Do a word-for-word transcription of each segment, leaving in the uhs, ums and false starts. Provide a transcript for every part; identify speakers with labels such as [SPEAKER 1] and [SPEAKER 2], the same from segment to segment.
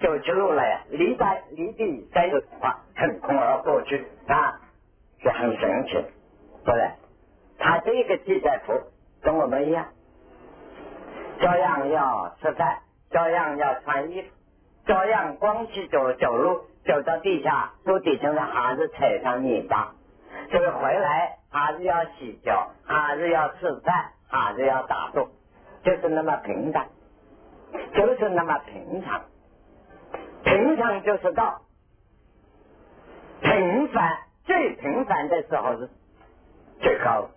[SPEAKER 1] 走起路来啊，离在离地三十话腾空而过去啊，是很神奇。不然，他这个记载图跟我们一样，照样要吃饭，照样要穿衣服，照样光去走走路，走到地下，陆地上的还是踩上泥巴。这个回来还是要洗脚，还是要吃饭，还是要打坐，就是那么平淡，就是那么平常。平常就是道，平凡最平凡的时候是最高的。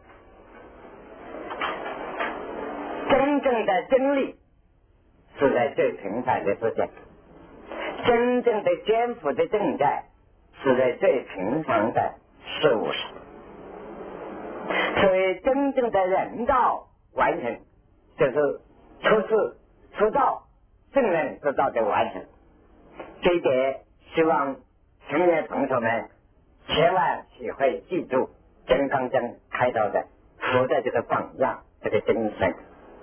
[SPEAKER 1] 真正的真理是在最平凡的世界，真正的颠覆的正在是在最平常的事物上。所以真正的人道完成，就是出世出道圣人之道的完成。这一点希望青年同学们千万体会记住金刚经开头的佛的这个榜样，这个精神。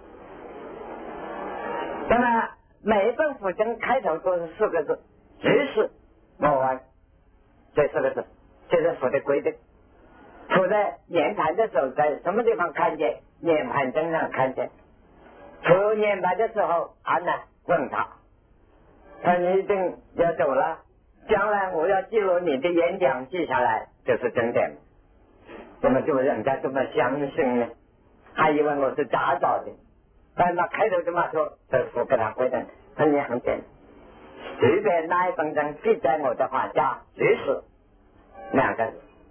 [SPEAKER 1] 那么每一本佛经开头都是四个字，即是我闻，这四个字，这是佛的规定。佛在念盘的时候在什么地方看见？念盘经上看见。佛念盘的时候，阿难问他，他你一定要走了，将来我要记录你的演讲，记下来就是真的。怎么就人家这么相信呢？还以为我是假造的。但他开头这么说，这佛给他回答很简单，随便哪一本经记载我的话加即是两个字。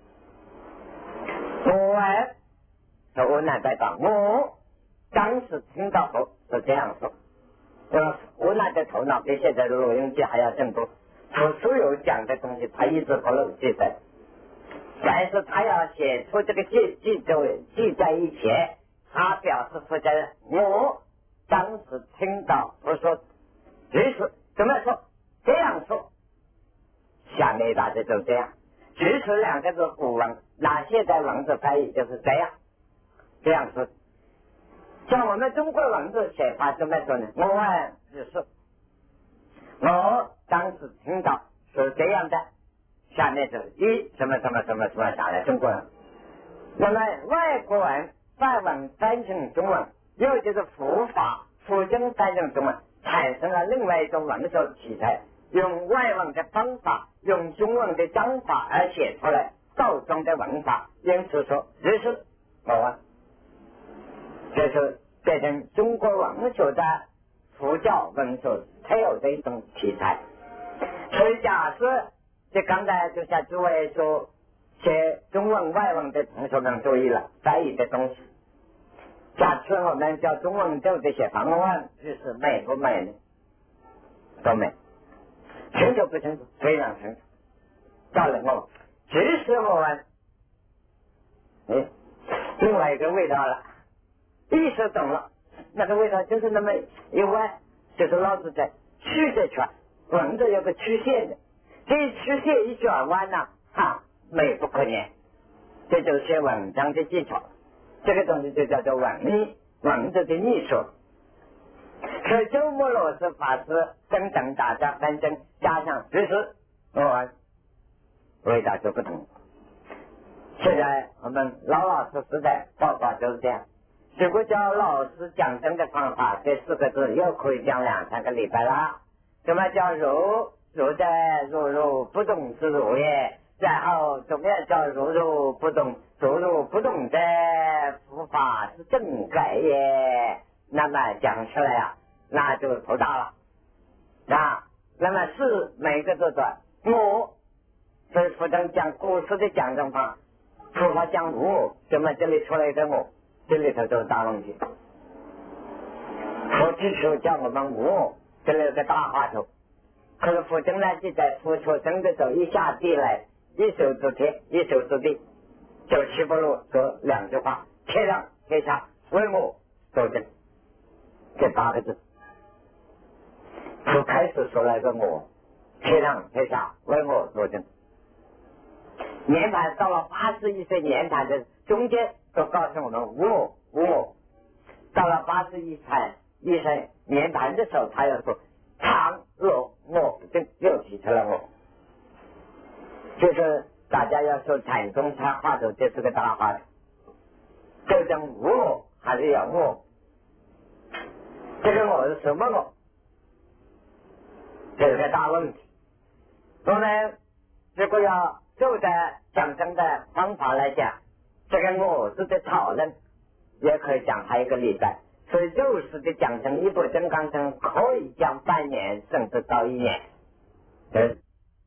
[SPEAKER 1] 我闻是我难代表，我当时听到佛是这样说。我我那的头脑比现在的录音机还要正多，他所有讲的东西他一直不能记载，但是他要写出这个记记载记在一起，他表示出来我当时听到我说即是怎么说这样说，下面大家就这样，即是两个字古文，那现在文字翻译就是这样这样说。像我们中国文字写法怎么说呢？我问只是我当时听到是这样的，下面就是一什么什么什么什么下来中国人。那么外国人把文翻成中文，又就是佛法佛经翻成中文，产生了另外一种文学题材，用外文的方法，用中文的章法而写出来道中的文法，因此说这是我问，这是变成中国文学的佛教文学特有的一种题材。所以假设这刚才就像诸位说写中文外文的同学们注意了，翻译的东西，假设我们叫中文就这些方案，就是美不美呢？都美，清楚不清楚？非常清楚。到了我其实我们哎，另外一个味道了，意识懂了，那个味道就是那么一弯，就是老子在曲着圈，文字有个曲线的，这一曲线一转弯呢，哈，美不可言。这就是写文章的技巧，这个东西就叫做文艺，文字的艺术。所以鸠摩罗什法师等等大家纷争，加上知识，我味道就不同。现在我们老老实实的报告就是这样。如果叫老师讲真的方法，这四个字又可以讲两三个礼拜了。什么叫如？如在如如不动之如也。然后怎么样叫如如不动？如如不动的佛法是正改也。那么讲出来啊，那就头大了。啊，那么是每个字的我，所以佛经讲古时的讲正法，佛法讲我，那么这里出来的我，这里头就是大问题。佛只说叫我们我，这里有个大话头。可是佛经呢，记载佛出生的时候，一下地来，一手遮天，一手遮地，就七不露说两句话：天上天下为我作证。这八个字，佛开始说了个我，天上天下为我作证。年盘到了八十一岁年盘的中间，都告诉我们我我。到了八十一岁一岁年盘的时候，他要说常我我就又提出了我，就是大家要说禅宗他话头，这是个大话头，究竟无我还是有我？这个我是什么我？这是个大问题。我们如果要就在讲真的方法来讲，这个我是的讨论，也可以讲还有一个例外。所以肉食的讲成一部真刚成，可以讲半年甚至到一年。对。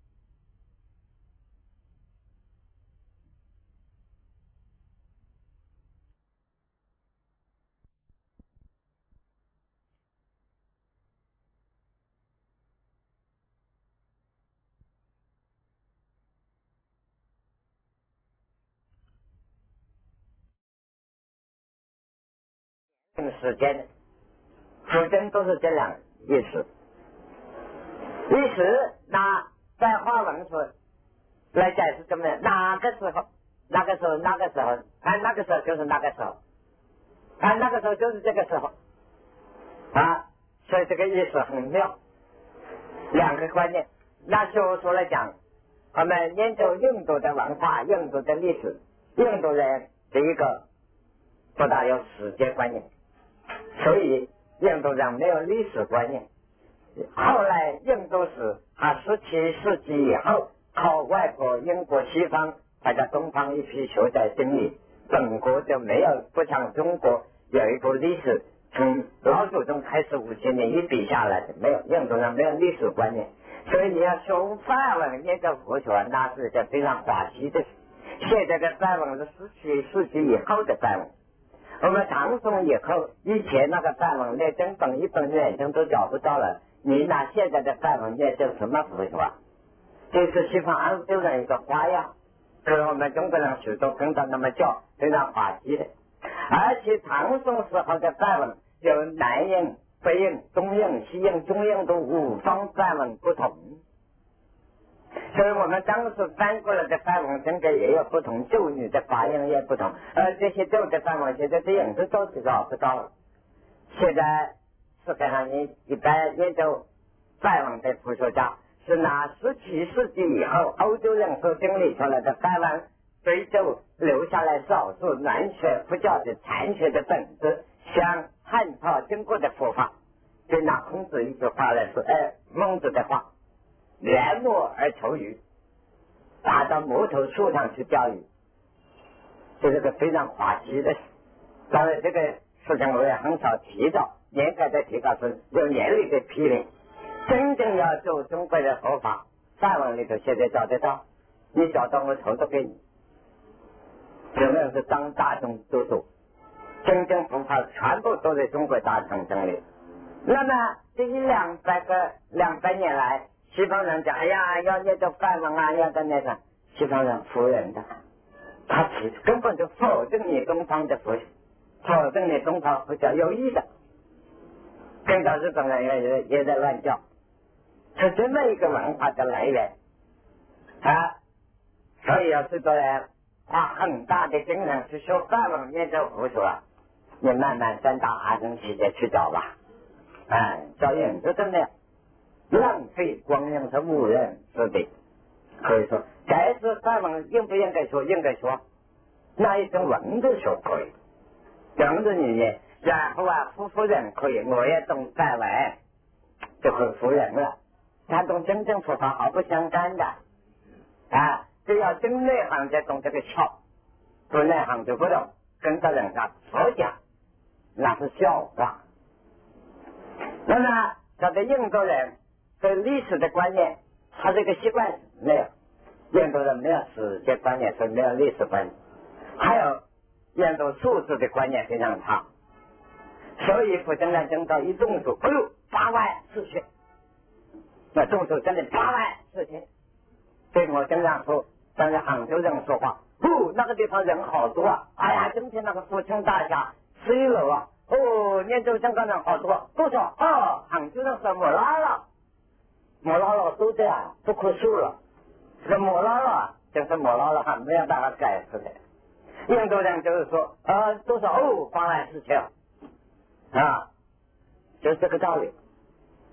[SPEAKER 1] 时间辅真都是这两意思。意思那在华文说来解释怎么样？哪个时候？那个时候？那个时候？啊，那个时候就是那个时候，啊，那个时候就是这个时候，啊，所以这个意思很妙。两个观念。那学说来讲，我们研究印度的文化、印度的历史，印度人第一个不大有时间观念。所以印度人没有历史观念。后来印度史啊，十七世纪以后，靠外国、英国、西方，大家东方一批学者整理，本国就没有，不像中国有一部历史，从老祖宗开始五千年一笔下来的，没有，印度人没有历史观念。所以你要学梵文研究佛学，那是一件非常滑稽的事。现在的梵文是十七世纪以后的梵文。我们唐宋以后，以前那个梵文连整本一本原经都找不到了，你拿现在的梵文念成什么佛学啊？这是西方欧洲人一个花样，跟我们中国人许多跟着那么叫，非常滑稽的。而且唐宋时候的梵文有南印、北印、东印、西印、中印的五方梵文不同。所以我们当时翻过来的梵文真的也有不同，咒语的发音也不同，而这些咒的梵文现在这样子都是找不到了。现在世界上你一般研究梵文的佛学家是拿十七世纪以后欧洲人所整理出来的梵文，对咒留下来少数南学佛教的残缺的本质，像汉朝经过的佛法，就拿孔子一句话来说，哎，孟子的话。缘木而求鱼，打到木头树上去钓鱼，这是个非常滑稽的事。当然，这个事情我也很少提到，严格的提到是有严厉的批评。真正要做中国的佛法，梵文里头现在找得到，你找到我投都给你。有没有是当大众都做？真正佛法全部都在中国大城整理。那么这一两百个两百年来，西方人讲，哎呀，要念到梵文啊，要到那个，西方人否认的，他只根本就否定你东方的佛学，否定你东方佛教有益的，跟着日本人也也也在乱叫，是这么一个文化的来源啊。所以要是个人花很大的精神去学梵文念咒佛学，你慢慢三大阿僧祇劫去找吧，哎，找人就真的浪费光阴是无人之地。可以说该是梵文应不应该说？应该说，那一种文字说可以，文字语言，然后啊夫妇人可以，我也懂梵文就很服人了，他懂真正佛法毫不相干的啊，只要真内行才懂这个窍，不内行就不懂，跟着人家佛讲那是笑话。那么这个印度人对历史的观念，他这个习惯没有，印度人没有时间观念，所以没有历史观念。还有印度数字的观念非常差，所以佛经上讲到一动数，哎呦，八万四千，那动数真的八万四千。对我经常说，但是杭州人说话，哦，那个地方人好多啊，哎呀，今天那个富春大厦十一楼啊，哦，念州香港人好多，多少？哦，杭州人说莫拉了，莫拉了都这样，不可数了。这个莫拉了就是莫拉了，还没有办法解释的。印度人就是说，呃，多少？哦，八万四千啊，就是这个道理。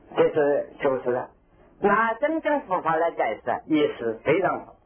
[SPEAKER 1] 这是修持的。拿真正佛法来解释，意思非常好。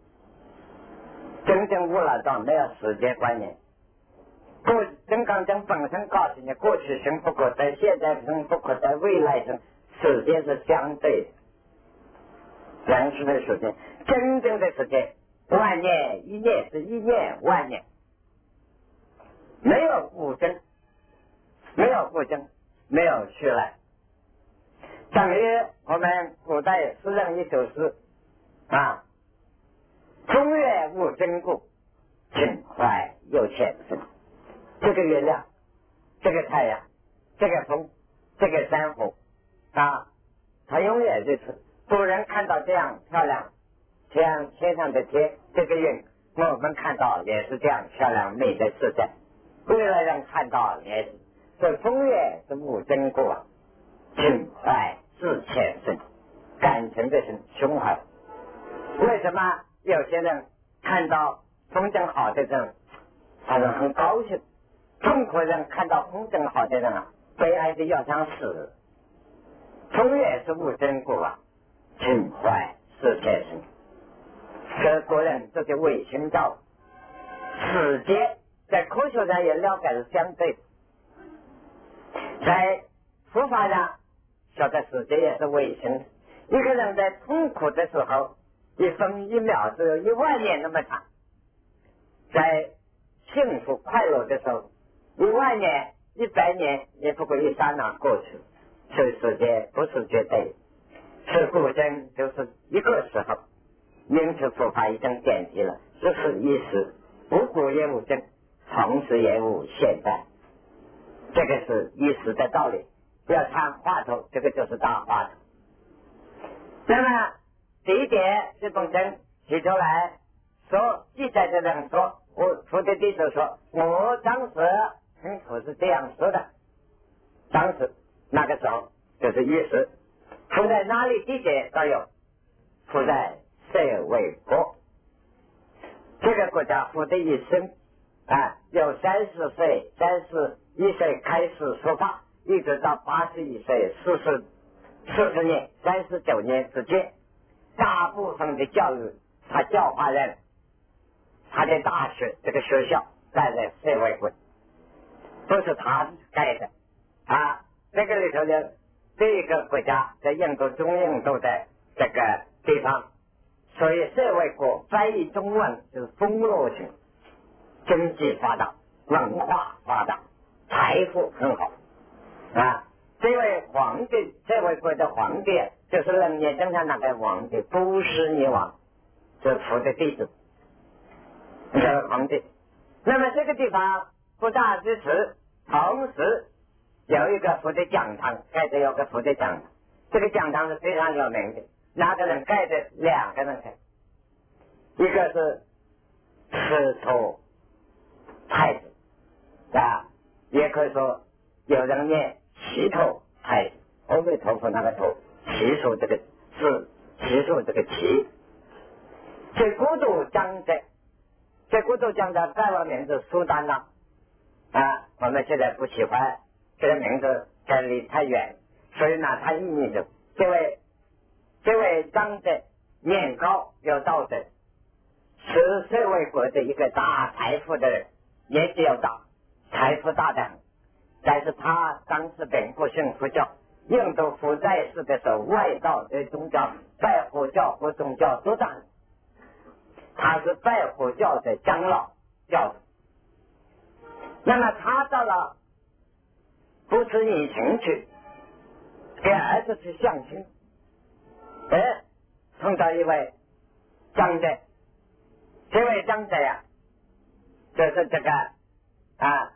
[SPEAKER 1] 真正无老藏没有时间观念。过真刚经本身告诉你，过去生不可得，现在生不可得，未来生，时间是相对的，人世的时间，真正的时间，万年一年是一年万年，没有古真，没有古真，没有虚来。等于我们古代诗人一首诗啊，中月无真故，情怀有前生。这个月亮，这个太阳，这个风，这个山河啊，它永远如此。古人看到这样漂亮，像天上的天，这个云，我们看到也是这样漂亮美的世界。未来人看到也是，这中月是无真故啊，情怀是前生，感情的是胸怀。为什么有些人看到风景好的人，他们很高兴？中国人看到风景好的人啊，悲哀的要想死。中月是无真故啊，情怀是前生。这国人这些唯心造，时间在科学上也了解是相对的，在佛法上晓得时间也是唯心的。一个人在痛苦的时候，一分一秒只有一万年那么长；在幸福快乐的时候，一万年、一百年也不过一刹那过去。所以时间不是绝对，是古真就是一个时候。因此佛法已经点题了，这是一时，无古也无真，同时也无现在。这个是一时的道理。要唱话头，这个就是大话头。那么第一点，这本身提出来说，记载的人说，我佛的弟子说，我当时跟佛是这样说的。当时那个时候就是一时，佛在哪里地点都有，佛在舍卫国这个国家，佛的一生啊，有三十岁、三十一岁开始说法，一直到八十一岁、四十四十年、三十九年之间，大部分的教育，他教化人，他的大学这个学校在在舍卫国，都是他盖的啊。这个里头的这个国家在印度中印度的这个地方，所以舍卫国翻译中文就是丰乐型，经济发达，文化发达，财富很好啊。这位皇帝，舍卫国的皇帝就是人间正常那个皇帝波斯匿王，是佛的弟子，这个皇帝。那么这个地方不大支持，同时有一个佛的讲堂，盖着有个佛的讲堂，这个讲堂是非常有名的。哪个人盖的？两个人盖，一个是赤头太子啊，也可以说有人念齐头太子，阿弥陀佛那个头，齐数这个是齐数这个齐。这孤独将在，这孤独将在盖完名字苏丹了啊，我们现在不喜欢这个名字，这离太远，所以拿它意义的这位。这位张者年高有道德，是社会国的一个大财富的人，年纪又大，财富大的很。但是他当时并不信佛教，印度佛在世的时候，外道的宗教拜火教和宗教都大，他是拜火教的长老教主。那么他到了不是以前去给儿子去相亲，哎，碰到一位长者，这位长者呀，就是这个啊，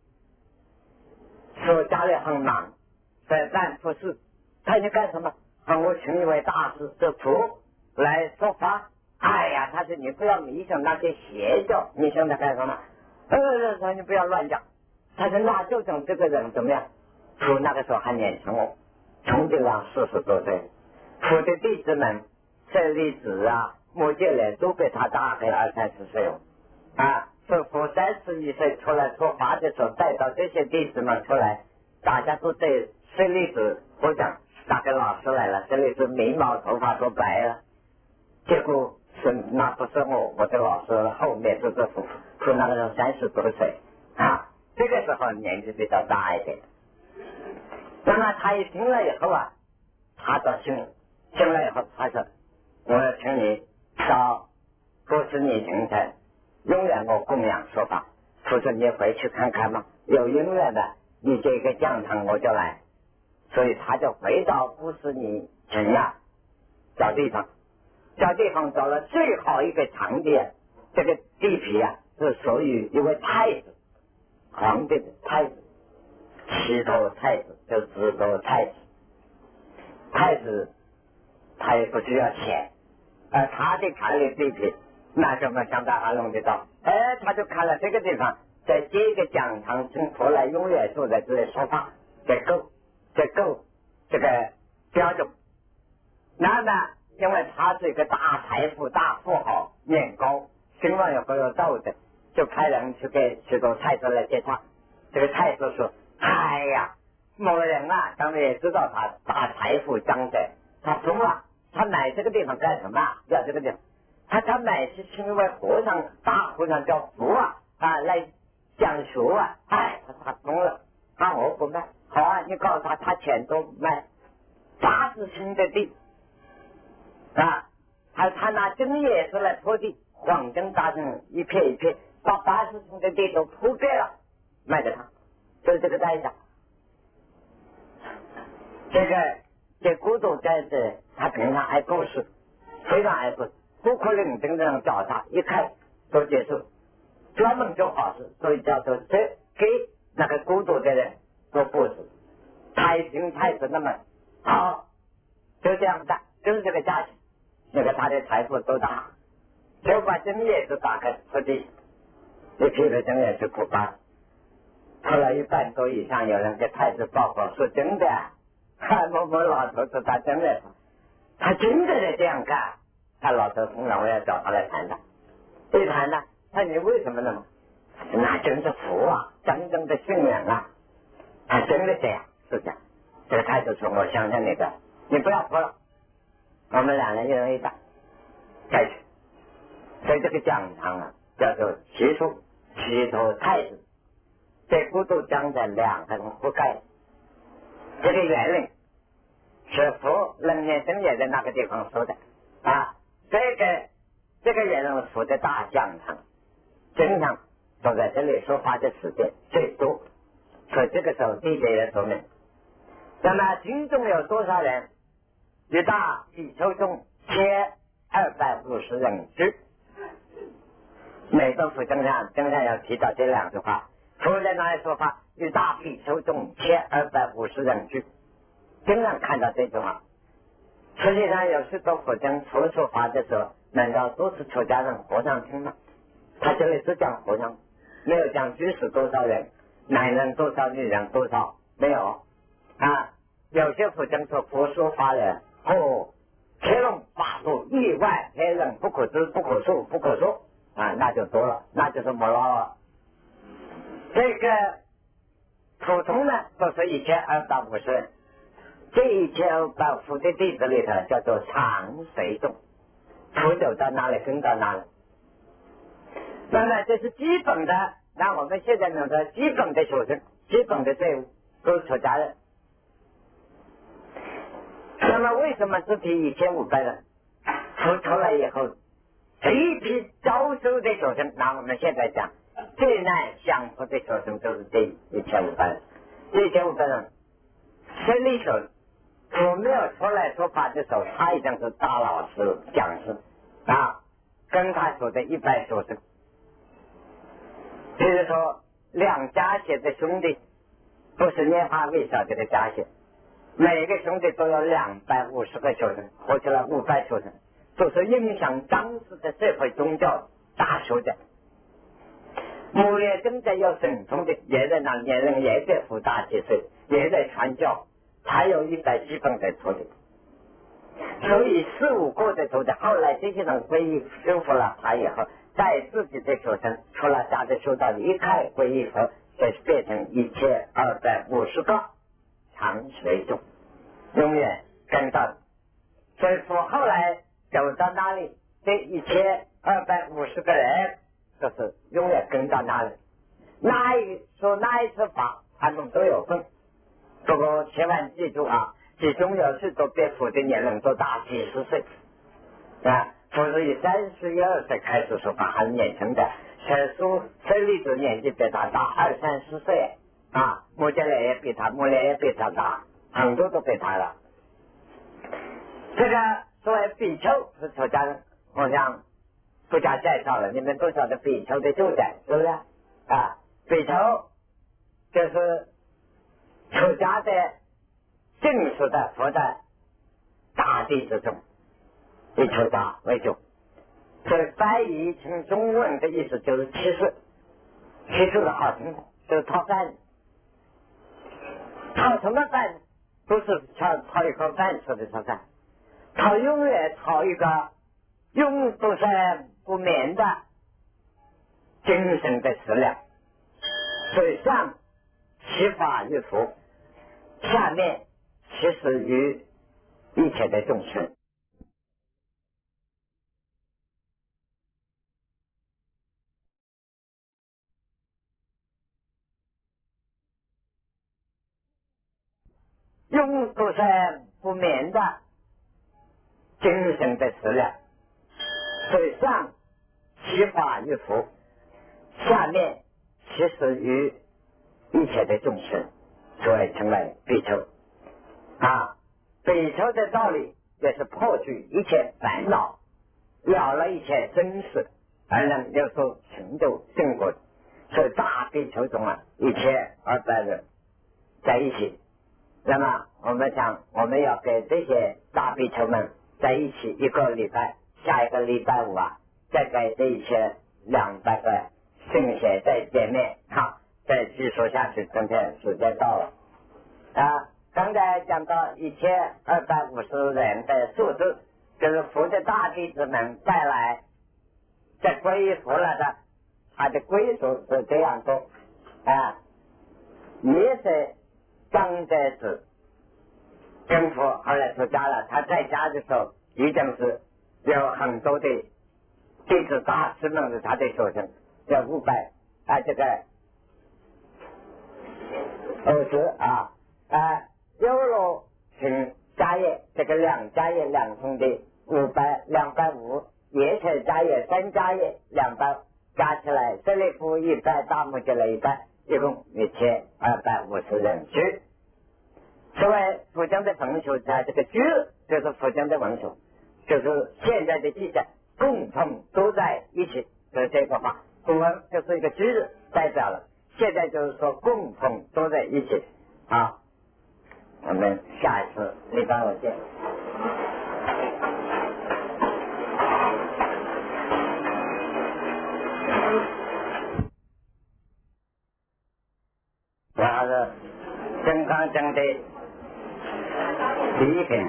[SPEAKER 1] 说家里很忙，在办佛事，他你干什么？啊，我请一位大师这佛来说法。哎呀，他说你不要迷信那些邪教，你现在干什么？呃，说你不要乱讲。他说那就等这个人怎么样？佛那个时候还年轻哦，从这上四十多岁。佛的弟子们，舍利子啊、摩羯人都比他大个二三十岁哦。啊，是佛三十一岁出来说法的时候，带到这些弟子们出来，大家都对舍利子，我讲那个老师来了，这里是眉毛头发都白了，结果是那不是我，我的老师后面是这副是那个人三十多岁啊，这个时候年纪比较大一点。那么他一听了以后啊，他到信了，信了以后他说，我要请你到波斯尼行城永远我供养说法，他说你回去看看嘛，有因缘的你这个讲堂我就来。所以他就回到波斯尼城啊，找地方，找地方找了最好一个场地，这个地皮啊是属于一位太子，皇帝的太子，七头太子就直头太子，太子他也不需要钱，而他的看的地皮，那怎么想到阿龙的道？哎，他就看了这个地方，在这个讲堂中后来永远坐在这里说话，这够，这够这个标准。那么，因为他是一个大财富、大富豪，年高，心里有很有道德，就派人去给许多太子来接他。这个太子说：“哎呀，某人啊，咱们也知道他大财富将在，他疯了，他买这个地方干什么？要这个地方，他他买是是因为和尚，大和尚叫福啊啊来讲学啊，哎，他他疯了，啊我不卖，好啊，你告诉他，他钱都卖八十顷的地。”啊，还他拿针叶子来铺地，黄针打成一片一片，把八十顷的地都铺盖了，卖给他，就是这个代价。这个这孤独在这，他平常爱故事，非常爱故事，不可能真正找他一看都结束，专门做好事，所以叫做这给那个孤独的人做故事，太平太子那么好，就这样的，就是这个价钱。那个他的财富多大，就把针叶子打开铺地，一批的针叶子铺八，后来一半多以上有人给太子报告说真的，哈某某老头子他真的，他真的在这样干，他老头通常我要找他来谈谈，一谈呢，他你为什么呢？那真是福啊，真正的信仰啊，他真的这样是这样。这个太子说我相信你的，你不要哭了。我们两人一人一半再去，所以这个讲堂啊叫做七处七头太子，这孤独讲在两个人覆盖，这个原理是佛人年生也在那个地方说的啊，这个这个人佛的大讲堂经常都在这里说话的时间最多，所以这个时候地铁也说明，那么群众有多少人？一大比丘众千二百五十人居，每个佛经上经常要提到这两句话。佛在那里说法，一大比丘众千二百五十人居，经常看到这句话。实际上有许多佛经除说法的时候，难道都是出家人和尚听吗？他这里只讲和尚，没有讲居士多少人，男人多少，女人多少，没有啊。有些佛经说佛说法人。哦，天龙八部亿万天人不可知不可述不可说啊，那就多了，那就是没了。这个普通呢都是一千二百五十人，这一千二百五的弟子里头叫做常随众，佛走到哪里跟到哪里。那么这是基本的，那我们现在能说基本的学生，基本的队伍都是出家人。那么为什么这批一千五百人出出来以后，这一批招收的学生，那我们现在讲最难降服的学生就是这一千五百人，这一千五百人生理手我没有出来说法的时候，他已经是大老师讲师啊，跟他说的一百学生，比如说两家写的兄弟，不是拈花微笑这个家写。每个兄弟都有两百五十个学生，合起来五百学生，都是影响当时的社会宗教大学的。目前正在有神通的，也在那年人也在福大几岁，也在传教，还有一百基本的徒弟。所以四五个的徒弟，后来这些人皈依修复了他以后，带自己的学生出了家的修道离开皈依后，就变成一千二百五十个常随众。 永远跟到。所以说后来走到哪里，这一千二百五十个人都是永远跟到哪里，哪一说哪一次法，他们都有份。不过千万记住啊，其中有许多比佛的年龄都大几十岁啊，佛是以三十一二岁开始说法，还是年轻的。陈叔陈立子年纪比他大二三十岁啊，穆家来也比他，穆来也比他大，很多都比他了。这个作为比丘是出家人，我想不加介绍了，你们都晓得比丘的住宅是不是啊？比丘就是出家的正式的佛的大弟子中，以出家为主。所以翻译成中文的意思就是七世，七世的好听，就是讨饭。讨什么饭？不是讨讨一口饭吃的讨饭，讨永远讨一个永不生不眠的精神的食粮。所以上其法于佛，下面其实于一切的众生。永不生不眠的精神的食粮。所以上其法于佛，下面其实于一切的众生，所以称为比丘啊。比丘的道理也是破去一切烦恼，了了一切真实，而能有所成就正果。所以大比丘中啊，一千二百人在一起。那么我们想，我们要跟这些大比丘们在一起一个礼拜，下一个礼拜五啊，再跟这一些两百个圣贤再见面，好，再继续说下去，今天时间到了啊。刚才讲到一千二百五十人的数字，就是佛的大弟子们带来在皈依佛了的，他的归属是这样做啊。也是张在子跟佛后来出家了，他在家的时候一定是有很多的弟子大师们是他的学生，有五百啊，这个二十啊啊，优罗请家业，这个两家业两兄弟五百两百五，也是家业三家业两百，加起来舍利弗一百，大目犍连一百，一共一千二百五十人居。所谓佛教的文学家，这个居就是佛教的文学，就是现在的记载共同都在一起的这个话，古文就是一个居字代表了，现在就是说共同都在一起啊。我们下一次礼拜五见。然后是金刚经的第一品，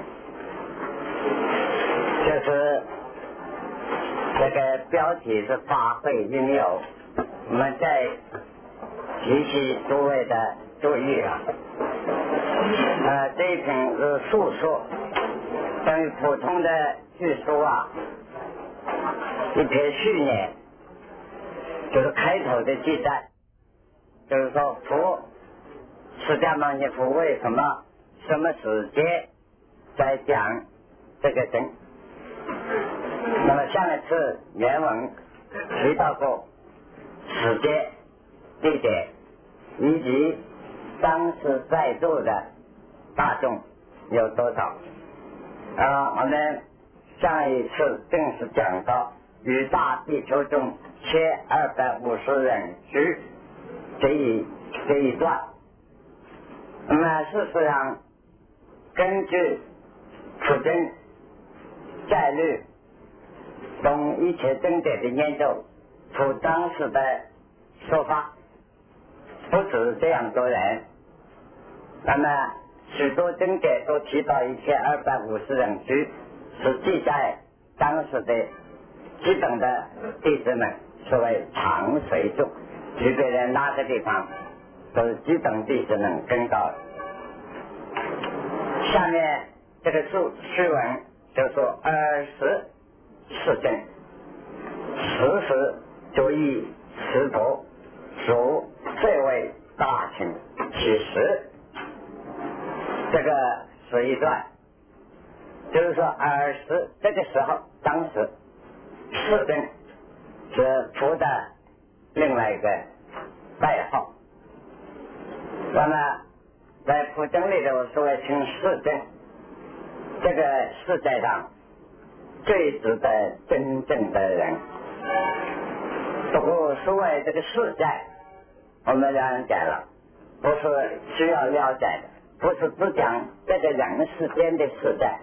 [SPEAKER 1] 就是这个标题是发挥应有，我们再提起诸位的注意啊。呃，这一品是述说，等于普通的叙述啊，一篇序言，就是开头的记载，就是说佛释迦牟尼佛为什么什么时间在讲这个经。那么上一次原文提到过时间、地点以及当时在座的大众有多少啊？我们上一次正式讲到与大比丘中千二百五十人居这一这一段。那么事实上，根据普经概率从一切经典的研究，从当时的说法，不止这样多人。那么许多经典都提到一千二百五十人居，是记载当时的基本的弟子们，所谓常随众，具备在哪个地方都是基本弟子们跟到。 下面这个注释文就说二十世真，十时就以持钵属最为大清其实，这个是一段，就是说二十这个时候，当时世真是佛的另外一个代号。那么在普经里头所谓称世真，这个世界上最值得真正的人。不过所谓这个世界，我们了解了，不是需要了解的，不是只讲这个人世间的世界。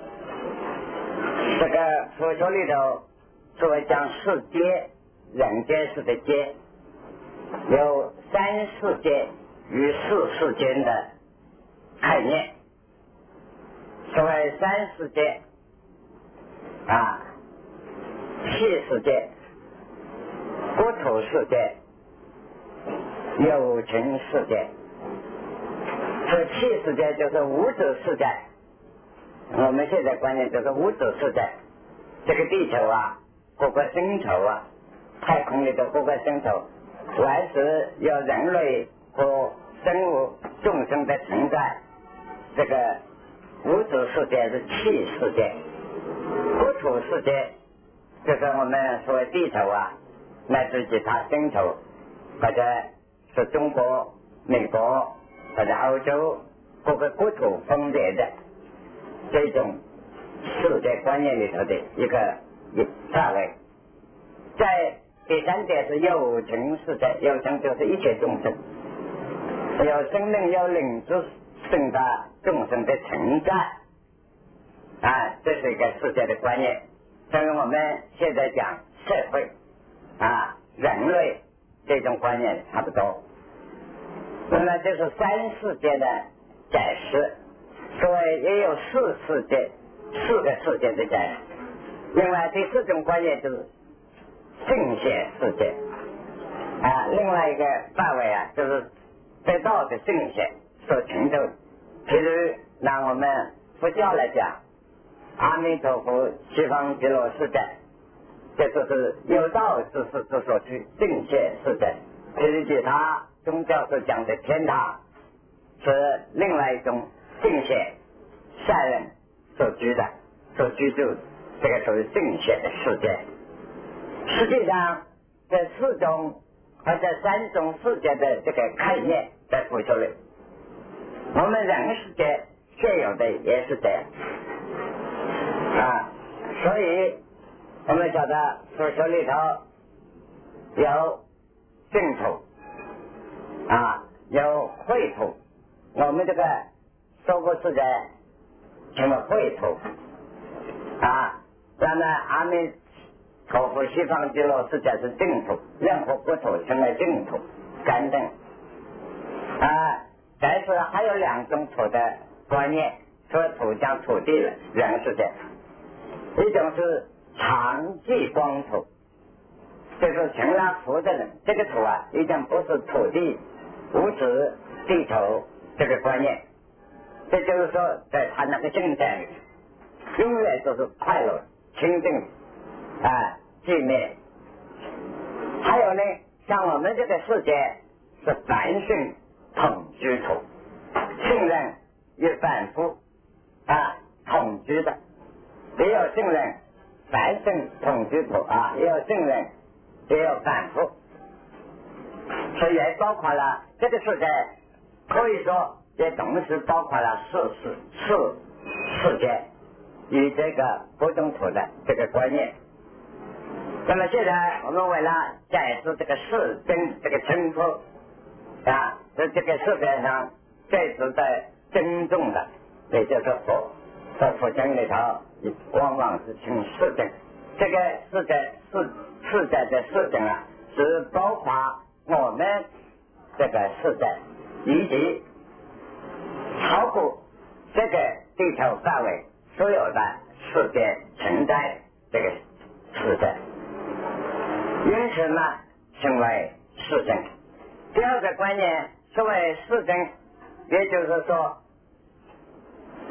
[SPEAKER 1] 这个佛学里头所谓讲世界，人间世的界，有三世界与四世间的概念。所谓三世界啊，气世界、国土世界、有情世界。这气世界就是物质世界，我们现在观念就是物质世界。这个地球啊，各个星球啊，太空里的各个星球，还是有人类和生物众生的存在。这个物质世界是气世界，国土世界就是我们所谓地球啊，乃至其他星球，或者是中国、美国或者欧洲各个国土分别的这种世界观念里头的一个范围。在第三点是有情世界，有情就是一切众生，有生命有灵之生的众生的存在啊，这是一个世界的观念。跟我们现在讲社会啊、人类这种观念差不多。那么这是三世界的解释，所谓也有四世界，四个世界的解释。另外第四种观念就是圣贤世界啊，另外一个范围啊，就是得道的圣贤所成就。其实拿我们佛教来讲，阿弥陀佛西方极乐世界，这就是有道之士之所居圣贤世界。其实其他宗教所讲的天堂是另外一种圣贤善人所居的所居住，这个属于圣贤的世界。实际上这四种或者三种世界的这个概念在佛学里，我们人世界现有的也是这样啊。所以我们晓得佛学里头有净土啊，有秽土。我们这个娑婆世界称为秽土啊，那么阿弥陀佛西方极乐世界是净土，任何国土称为净土干净啊。但是还有两种土的观念，说土讲土地了，人世界一种是常寂光土，就是成了佛的人，这个土啊已经不是土地物质地球这个观念，这就是说在他那个境界里永远都是快乐清净啊寂灭。还有呢，像我们这个世界是凡圣统居土，圣人也反复啊统居的，也有圣人凡圣统居土啊，也有圣人也有反复，所以也包括了这个世界，可以说也同时包括了四世四世界与这个不动土的这个观念。那么现在我们为了解释这个世真这个称呼啊，在这个世界上最值得尊重的，也就是佛。在佛经里头，往往是称世真。这个世界世世界的世真啊，是包括我们这个世界以及超过这个地球范围所有的世界存在这个世界，因此呢称为世真。第二个观念，所谓世真，也就是说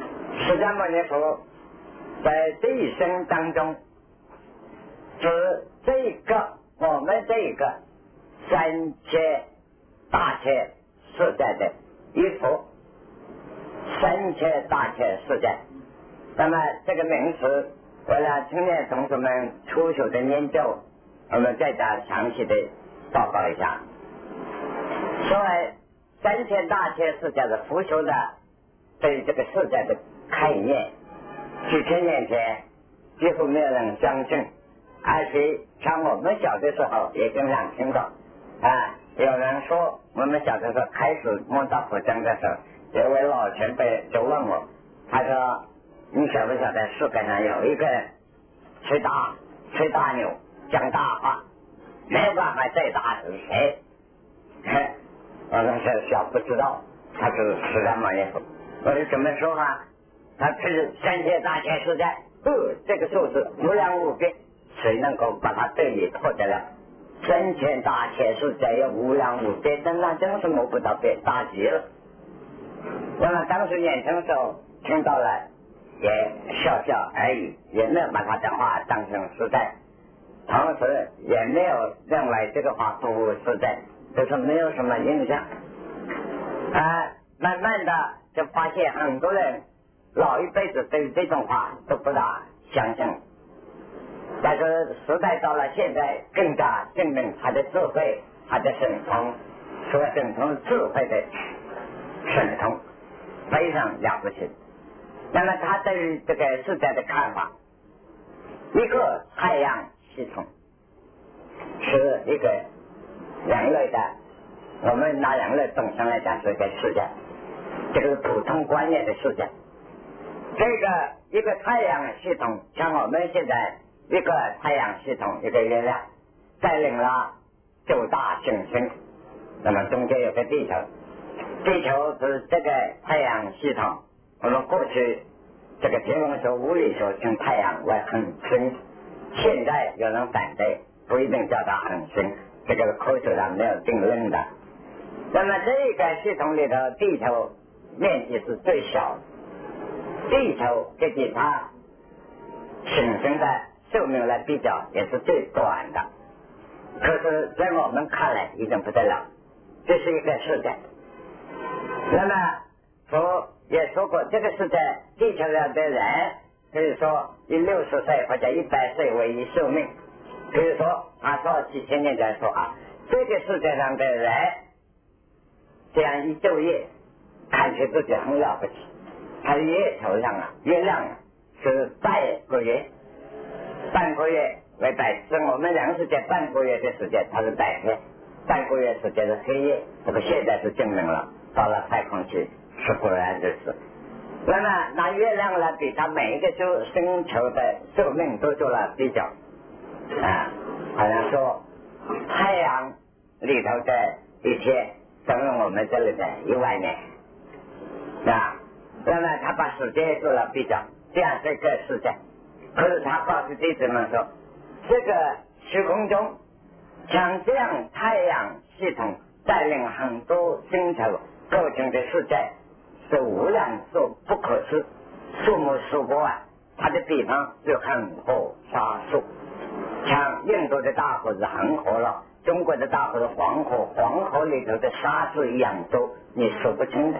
[SPEAKER 1] 释迦牟尼佛在这一生当中，是这个我们这一个三千大千世界的一佛，三千大千世界。那么这个名词，为了青年同学们初学的研究，我们再加详细的报告一下。所谓三千大千世界的佛学的对这个世界的概念，几千年前几乎没有人相信，而且像我们小的时候也经常听到啊，有人说我们小的时候开始摸到佛经的时候，有位老前辈就问我，他说你晓不晓得世界上有一个人吹大吹大牛讲大话，没有办法再大是谁？我说是小不知道，他是释迦牟尼佛。我就怎么说啊？他是三千大千世界，呃，这个数字无量无边，谁能够把它对你破得了？三千大千世界有无量无边，但那真是摸不到边，大极了。那么当时年轻的时候听到了，也笑笑而已，也没有把他的话当成实在，同时也没有认为这个话不实在，就是没有什么影响。啊，慢慢的就发现很多人老一辈子对这种话都不大相信，但是时代到了现在，更加证明他的智慧，他的神通，说神通智慧的神通非常了不起。那么他对于这个世界的看法，一个太阳系统是一个人类的，我们拿人类本身来讲是一个世界，这个是普通观念的世界。这个一个太阳系统，像我们现在一个太阳系统，一个月亮，带领了九大行星，那么中间有个地球，地球是这个太阳系统。我们过去这个天文学、物理学称太阳为恒星，现在有人反对，不一定叫它恒星，这个科学上没有定论的。那么这个系统里头，地球面积是最小的，地球跟其他行星的寿命来比较也是最短的，可是在我们看来已经不得了，这是一个世界。那么佛也说过，这个世界地球上的人，比如说以六十岁或者一百岁为一寿命，比如说他说几千年前说啊，这个世界上的人这样一昼夜，看起自己很了不起。他的月球上啊，月亮啊是半个月，半个月为白，是我们人世界半个月的时间，它是白天，半个月时间是黑夜。这个现在是证明了，到了太空去是果然如此。那么拿月亮来比，它每一个就星球的寿命都做了比较啊，好像说太阳里头的一天等于我们这里的一万年啊。那么他把时间做了比较，这样这个世界。可是他告诉弟子们说，这个虚空中像这样太阳系统带领很多星球构成的世界是无量数不可思，数目数不完。他的比方就恒河沙数，像印度的大河是恒河了，中国的大河是黄河，黄河里头的沙数一样多，你数不清的。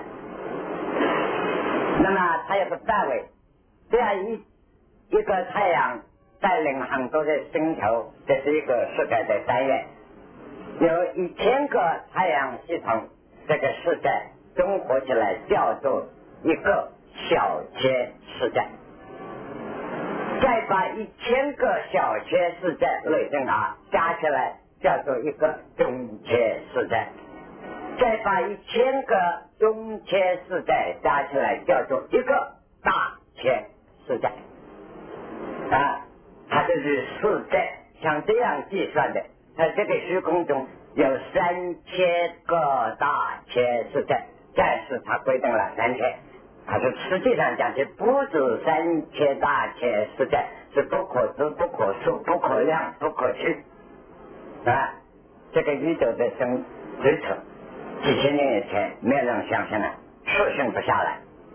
[SPEAKER 1] 那么它有个范围，这样一一个太阳带领很多的星球，这是一个世界的单元，有一千个太阳系统，这个世界综合起来叫做一个小千世界，再把一千个小千世界累进它加起来叫做一个中千世界，再把一千个中千世界加起来叫做一个大千世界啊，它就是世界，像这样计算的，在这个虚空中有三千个大千世界，但是它规定了三千，可是实际上讲就不止三千大千世界，是不可知、不可数、不可量、不可去啊，这个宇宙的生追求几千年以前没有人相信了，实行不下来。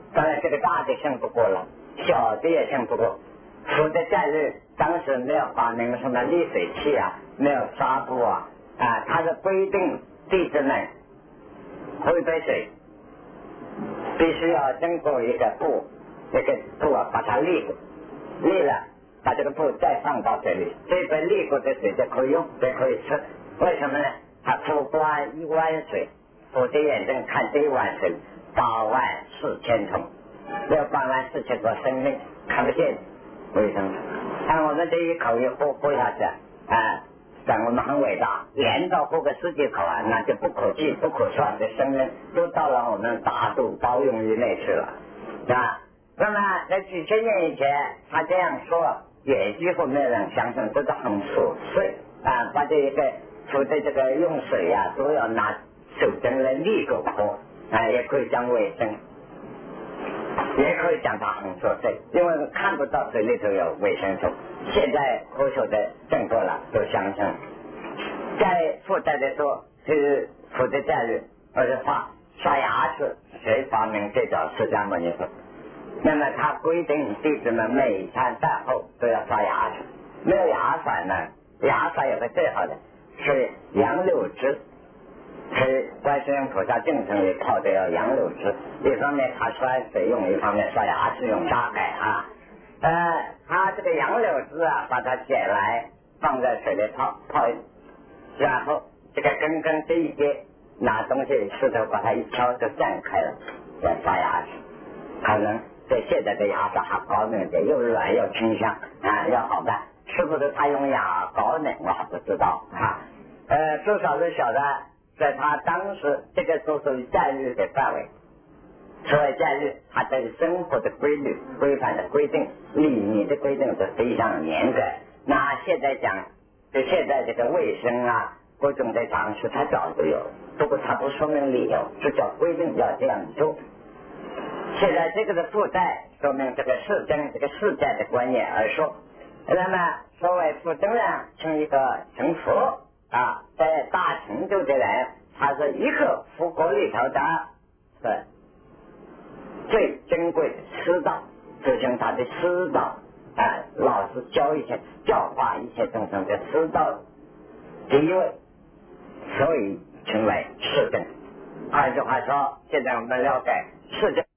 [SPEAKER 1] 当然这个大的胜不过了，小的也胜不过。福的假日当时没有发明什么沥水器啊，没有纱布啊，啊，它是规定弟子们喝一杯水必须要经过一个布，这个布啊把它沥过，沥了把这个布再放到水里，这杯沥过的水就可以用，就可以吃。为什么呢？他福刮一碗水，我的眼睛看这一碗水八万四千重，有八万四千多生命看不见。为什么？看我们这一口一喝喝下去啊，讲我们很伟大，连着喝个十几口啊，那就不可计不可算的生命都到了我们大度包容于内去了啊。那么在几千年以前他这样说也几乎没有人相信，这是很琐碎啊，把这一个除的这个用水啊都要拿手针来沥过喝啊，也可以讲卫生，也可以讲它很琐碎，因为看不到水里头有维生素。现在科学的证过了，都相信。在附带的说，是福的假日，或者刷刷牙齿，谁发明这招？释迦牟尼佛。那么他规定弟子们每餐饭后都要刷牙齿，没有牙刷呢，牙刷有个最好的是杨柳枝。是观世音菩萨净土里泡的要杨柳枝，一方面他刷水用，一方面刷牙齿用大概啊。呃，他这个杨柳枝啊，把它剪来放在水里泡泡，然后这个根根这一节拿东西石头把它一敲就散开了，再刷牙齿。可能对现在的牙刷还高明点，又软又清香啊，要好办。是不是他用牙膏呢？我还不知道啊。呃，至少是晓得。在他当时这个都属于假日的范围，所谓假日，他对生活的规律、规范的规定、礼仪的规定是非常严格。那现在讲，就现在这个卫生啊，各种的常识，他早就有，不过他不说明理由，就叫规定要这样做。现在这个的附带说明这个世真这个世在的观念而说，那么所谓附真呢，成一个成佛。啊，在大成就的人，他是一个佛国里头的是最珍贵的师道，执行他的师道啊，老师教一切教化一切众生的师道第一位，所以成为世真。换句话说，现在我们了解世真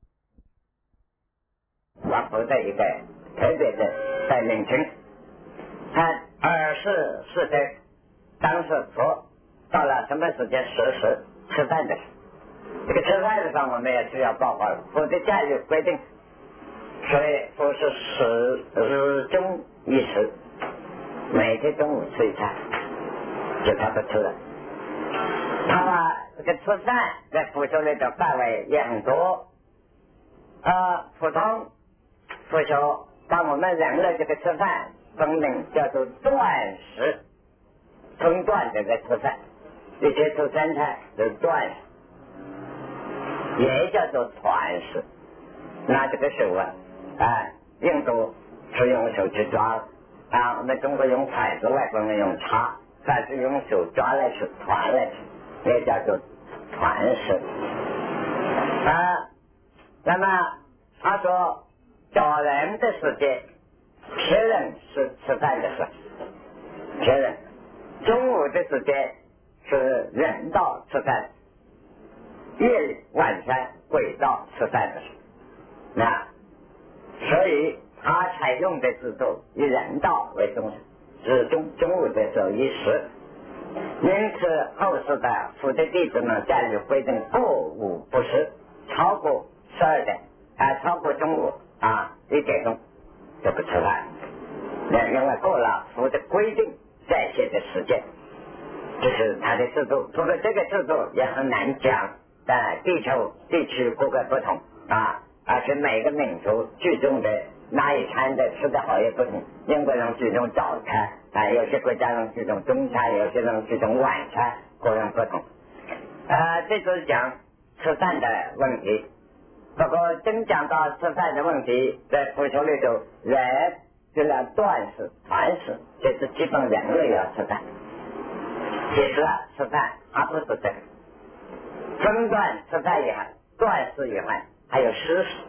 [SPEAKER 1] 王佛的一个特别的代名称，他二是世真。当时佛到了什么时间实时吃饭的时候，这个吃饭的地方我们也需要报告了。佛的假日规定，所以佛是十日中一食，每天中午吃一餐，就他不吃了。他把这个吃饭在佛教里的范围也很多，呃，普通佛教把我们人类这个吃饭分明叫做断食。分段的在吃饭，一些吃三餐是断食，也叫做团食。拿这个手啊，啊，印度是用手去抓啊，我们中国用筷子，外国人用叉，但是用手抓来吃，团来吃，也叫做团食啊。那么他说，找人的时间，别人是吃饭的时候，别人。中午的时间是人道吃饭，夜里晚餐鬼道吃饭的时候，那所以他采用的制度以人道为中心，是中中午的时候一食。因此后世的佛的弟子们假日规定过午不食，超过十二点啊，超过中午啊一点钟就不吃饭，因为过了佛的规定在线的时间，这是他的制度。不过这个制度也很难讲，啊，地球地区各个不同啊，而且每个民族聚众的那一餐的吃的好也不同。英国人聚众早餐啊，有些国家人聚众中餐，有些人聚众晚餐，各人不同。啊，这就是讲吃饭的问题。不过真讲到吃饭的问题，在佛学里头，人就要断食、团食，这是基本人类要吃饭。其实啊，吃饭还不是这个，分段吃饭以外，断食以外，还有施食。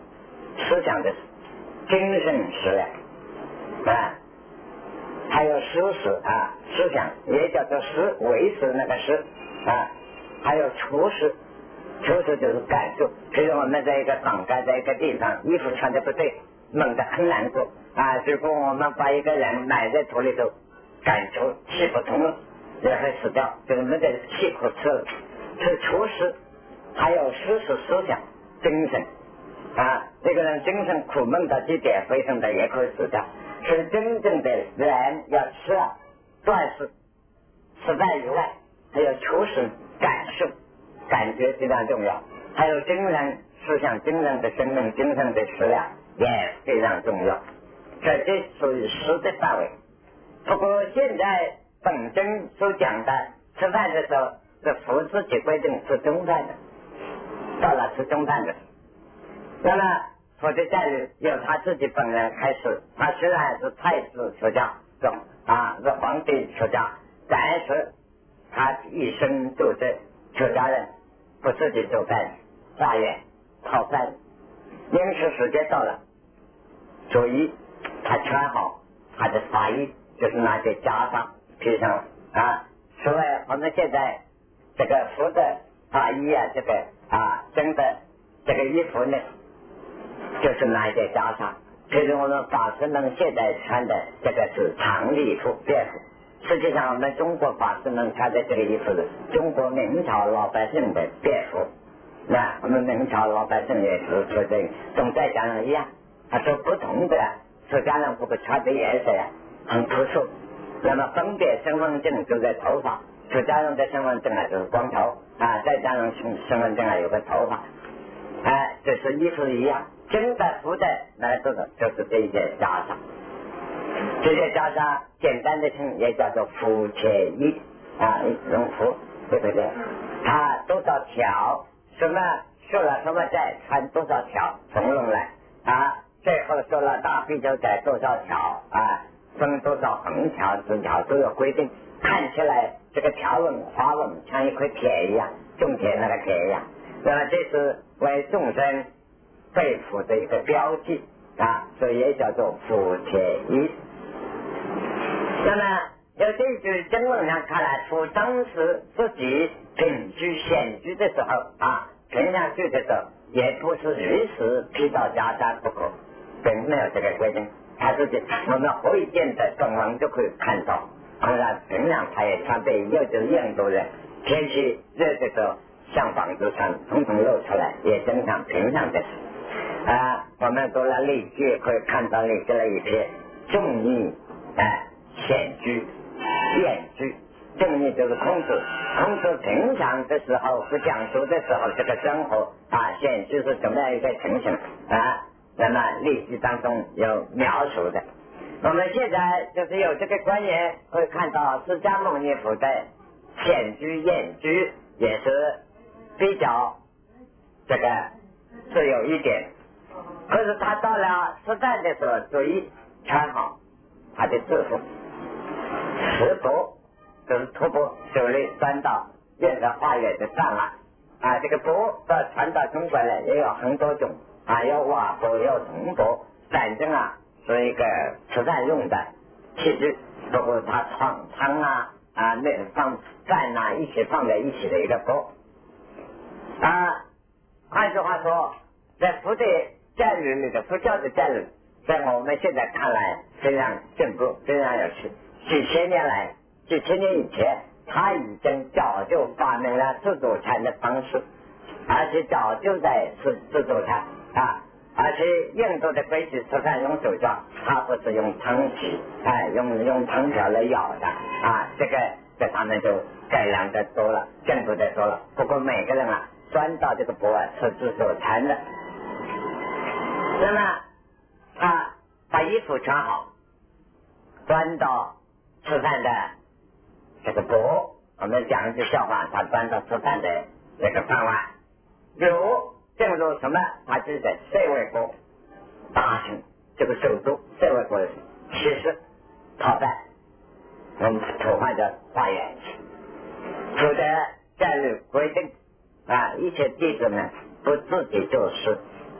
[SPEAKER 1] 思想的精神食粮啊，还有食食啊，思想也叫做食，为食那个食啊，还有厨食，厨食就是感受。比如我们在一个房盖在一个地方，衣服穿的不对，闷得很难过啊。如果我们把一个人埋在土里头，感受气不通了，人会死掉，就是那个气苦吃了。是厨食，还有食食思想精神啊，这个人精神苦闷到极点，非常的也可以死掉。是真正的人要吃啊，断食吃饭以外，还有厨食感受，感觉非常重要，还有精神思想、精神的生命、精神的食粮也非常重要。这这属于食的范围。不过现在本身所讲的吃饭的时候是佛自己规定吃中饭的，到了吃中饭的，那么佛的教育由他自己本人开始。他虽然是太子出家，是啊是皇帝出家，但是他一生都是出家人，不自己走在花园讨饭。因此时间到了，所以他穿好他的法衣，就是那些袈裟披上啊。所以我们现在这个服的法衣啊，这个啊真的这个衣服呢，就是那些袈裟。比如我们法师们现在穿的这个是长礼服便服，实际上我们中国法师们穿的这个衣服是中国明朝老百姓的便服。那我们明朝老百姓也是说这个跟在家人一样，他说不同的出家人不过穿的颜色呀很朴素。那么分别身份证就在头发，出家人的身份证啊就是光头啊，在家人身份证啊有个头发，哎，这是衣服一样。真的服的来说的就是这些袈裟，这些袈裟简单的称也叫做服切衣啊，用服对不对？它多少条，什么说了什么债穿多少条缝拢来啊，最后说了大臂就在多少条啊，分多少横条直条都有规定，看起来这个条纹花纹像一块铁一样，种田那个铁一样。那么这是为众生被服的一个标记啊，所以也叫做服切衣。那么由这句经文上看来，服当时自己平居显居的时候啊，平常居的时候也不是于时披到袈裟不可，并没有这个规定。他自己我们会见的本文就可以看到，当然平常他也穿被衣，就是印度人天气热的时候像房子上统统露出来，也正常平常的事啊。我们读了《礼记》可以看到礼记了一篇重义啊显居厌居。正义就是孔子，孔子平常的时候不讲述的时候，这个生活啊显居是怎么样一个情形啊，那么《礼记》当中有描述的。我们现在就是有这个观念，会看到释迦牟尼佛的显居厌居也是比较这个是有一点，可是他到了实战的时候，注意穿好他的制服，持钵就是徒步手里钻到任何花园的上来啊，这个钵到传到中国来也有很多种啊，有瓦钵有铜钵，反正啊是一个吃饭用的器具，包括它汤汤啊啊那放饭啊一起放在一起的一个钵啊。换句话说，在佛的教育里的佛教的教育，在我们现在看来非常进步，非常有趣。几千年来，几千年以前，他已经早就发明了自助餐的方式，而且早就在吃自助餐啊。而且印度的规矩吃饭用手抓，他不是用汤匙，哎，用用汤瓢来舀的啊。这个在他们就改良的多了，进步的多了。不过每个人啊，钻到这个钵啊吃自助餐的。那么他把衣服穿好，钻到吃饭的这个钵，我们讲一句笑话，他钻到吃饭的这个饭碗，有正如什么，他就在舍卫国大臣这个首都舍卫国其实讨饭，我们土话叫花园。古的教育规定啊，一切弟子们不自己做事，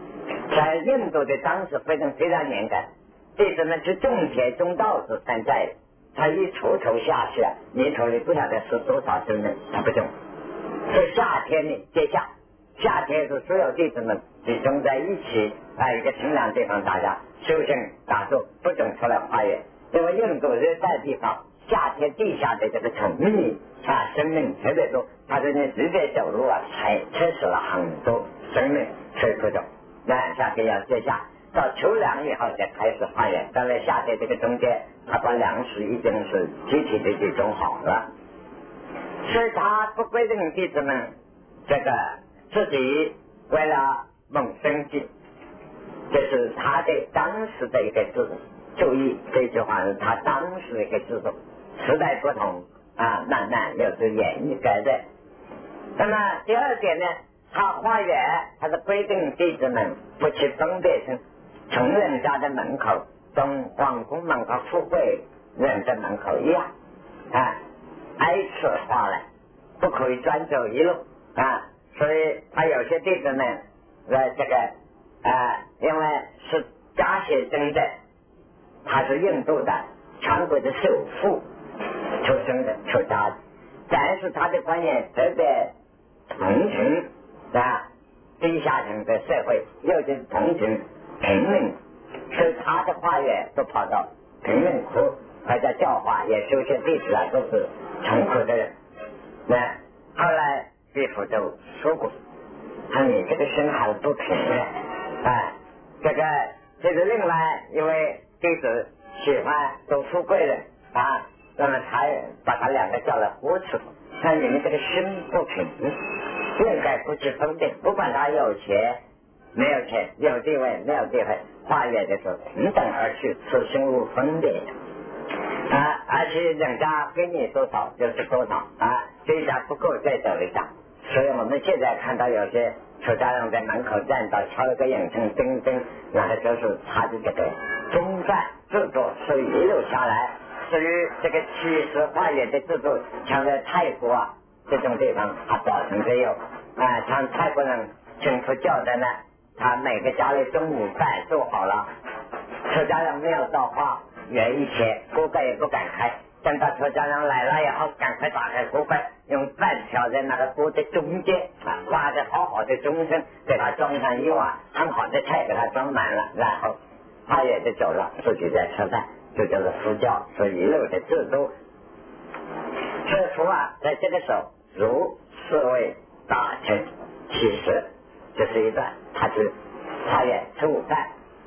[SPEAKER 1] 在印度的当时非常非常敏感，弟子们去种田种稻子山寨，他一锄头下去啊，泥土里不晓得是多少生命，他不种。是夏天呢接下，夏天是所有弟子们集中在一起啊，一个清凉地方，大家修行打坐，不准出来花园。因为印度热带地方夏天地下的这个虫蜜啊，生命特别多，他说你随便走路啊，踩踩死了很多生命，所以不种。那夏天要接下，到秋凉以后才开始花园。当然夏天这个中间，他把粮食已经是集体的就种好了，所以他不规定弟子们这个自己为了谋生计，这是他的当时的一个制度。注意这句话是他当时的一个制度，时代不同啊，慢慢又是演绎改的。那么第二点呢，他花园他是规定弟子们不去分别成从人家的门口从皇宫门口富贵人的门口一样啊，挨次花来，不可以专走一路啊。所以他有些弟子们呃这个啊，因为是家学生的，他是印度的全国的首富出生的出家的，但是他的观念特别同情啊低下层的社会，又是同情贫民，所以他的花园都跑到贫民窟，还在教化，也修些弟子啊，都是穷苦的人。那后来地府就说过，他你这个心还是不平的啊，这个这个另外因为弟子喜欢做富贵人啊，那么他把他两个叫来扶持，看你们这个心不平，应该不去分辨，不管他有钱没有钱，有地位没有地位，跨越的时候平等而去，此心无分别啊，而且人家给你多少就是多少啊，这一下不够再走一下。所以我们现在看到有些出家人在门口站到敲了个影灯叮叮，那个就是他的这个中饭制度是一路下来。至于这个七十花园的制度，像在泰国啊这种地方，他早晨就有啊，像泰国人政府教的呢，他每个家里中午饭做好了，出家人没有到花园以前，锅盖也不敢开。等到出家人来了以后，赶快打开锅盖，用饭挑在那个锅的中间啊，挂着好好的钟声，给他装上一碗很好的菜，给他装满了，然后他也就走了，自己在吃饭，就叫做佛教是一路的制度。这佛啊，在这个时候如四位大臣，其实这是一段，他是他也吃午饭。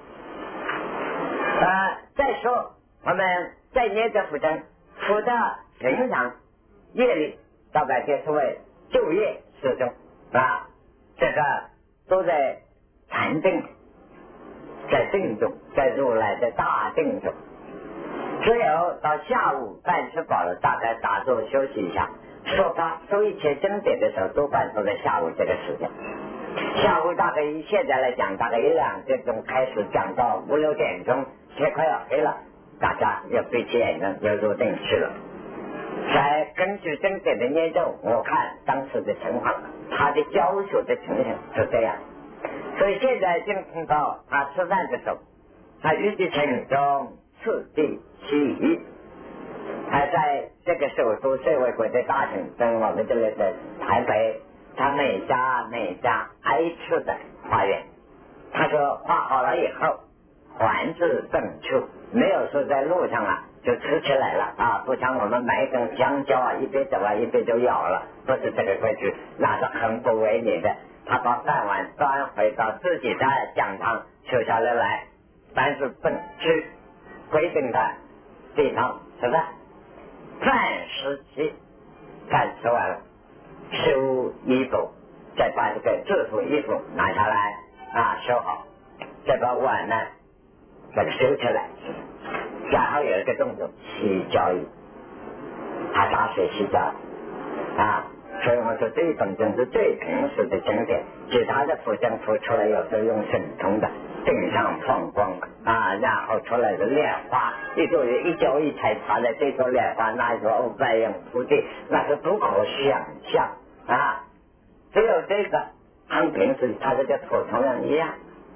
[SPEAKER 1] 呃，再说我们在念这佛经，佛的平常夜里大概就是为就业时中啊，这个都在禅定，在定中，在如来的大定中。只有到下午饭吃饱了，大概打坐休息一下，说法说一切经典的时候，多半都在下午这个时间。下午大概以现在来讲，大概一两点钟开始讲到五六点钟，天快要黑了，大家要闭起眼睛要入定去了。再根据经典的念咒，我看当时的情况，他的教学的情形是这样。所以现在经听到他吃饭的时候，他预计城中次第其余，还在这个首都社会国的大臣跟我们这里的台北，他每家每家挨次的花园，他说画好了以后还至正处，没有说在路上啊就吃起来了啊，不像我们买一根香蕉啊，一边走啊一边就咬了，不是这个规矩，那是很不为礼的。他把饭碗端回到自己的讲堂坐下来来，凡是本吃规定的地方吃饭，饭时期饭吃完了，收衣服，再把这个制服衣服拿下来啊收好，再把碗呢再收起来，然后有一个动作洗脚衣，他打水洗脚啊。所以我说这一本经是最平实的经典，其他的佛经佛出来有时候用神通的顶上放光啊，然后出来的莲花，一朵一脚一踩插在这朵莲花，那一朵欧白影菩提，那是不可想象啊！只有这个很平时，他这个普通人一样，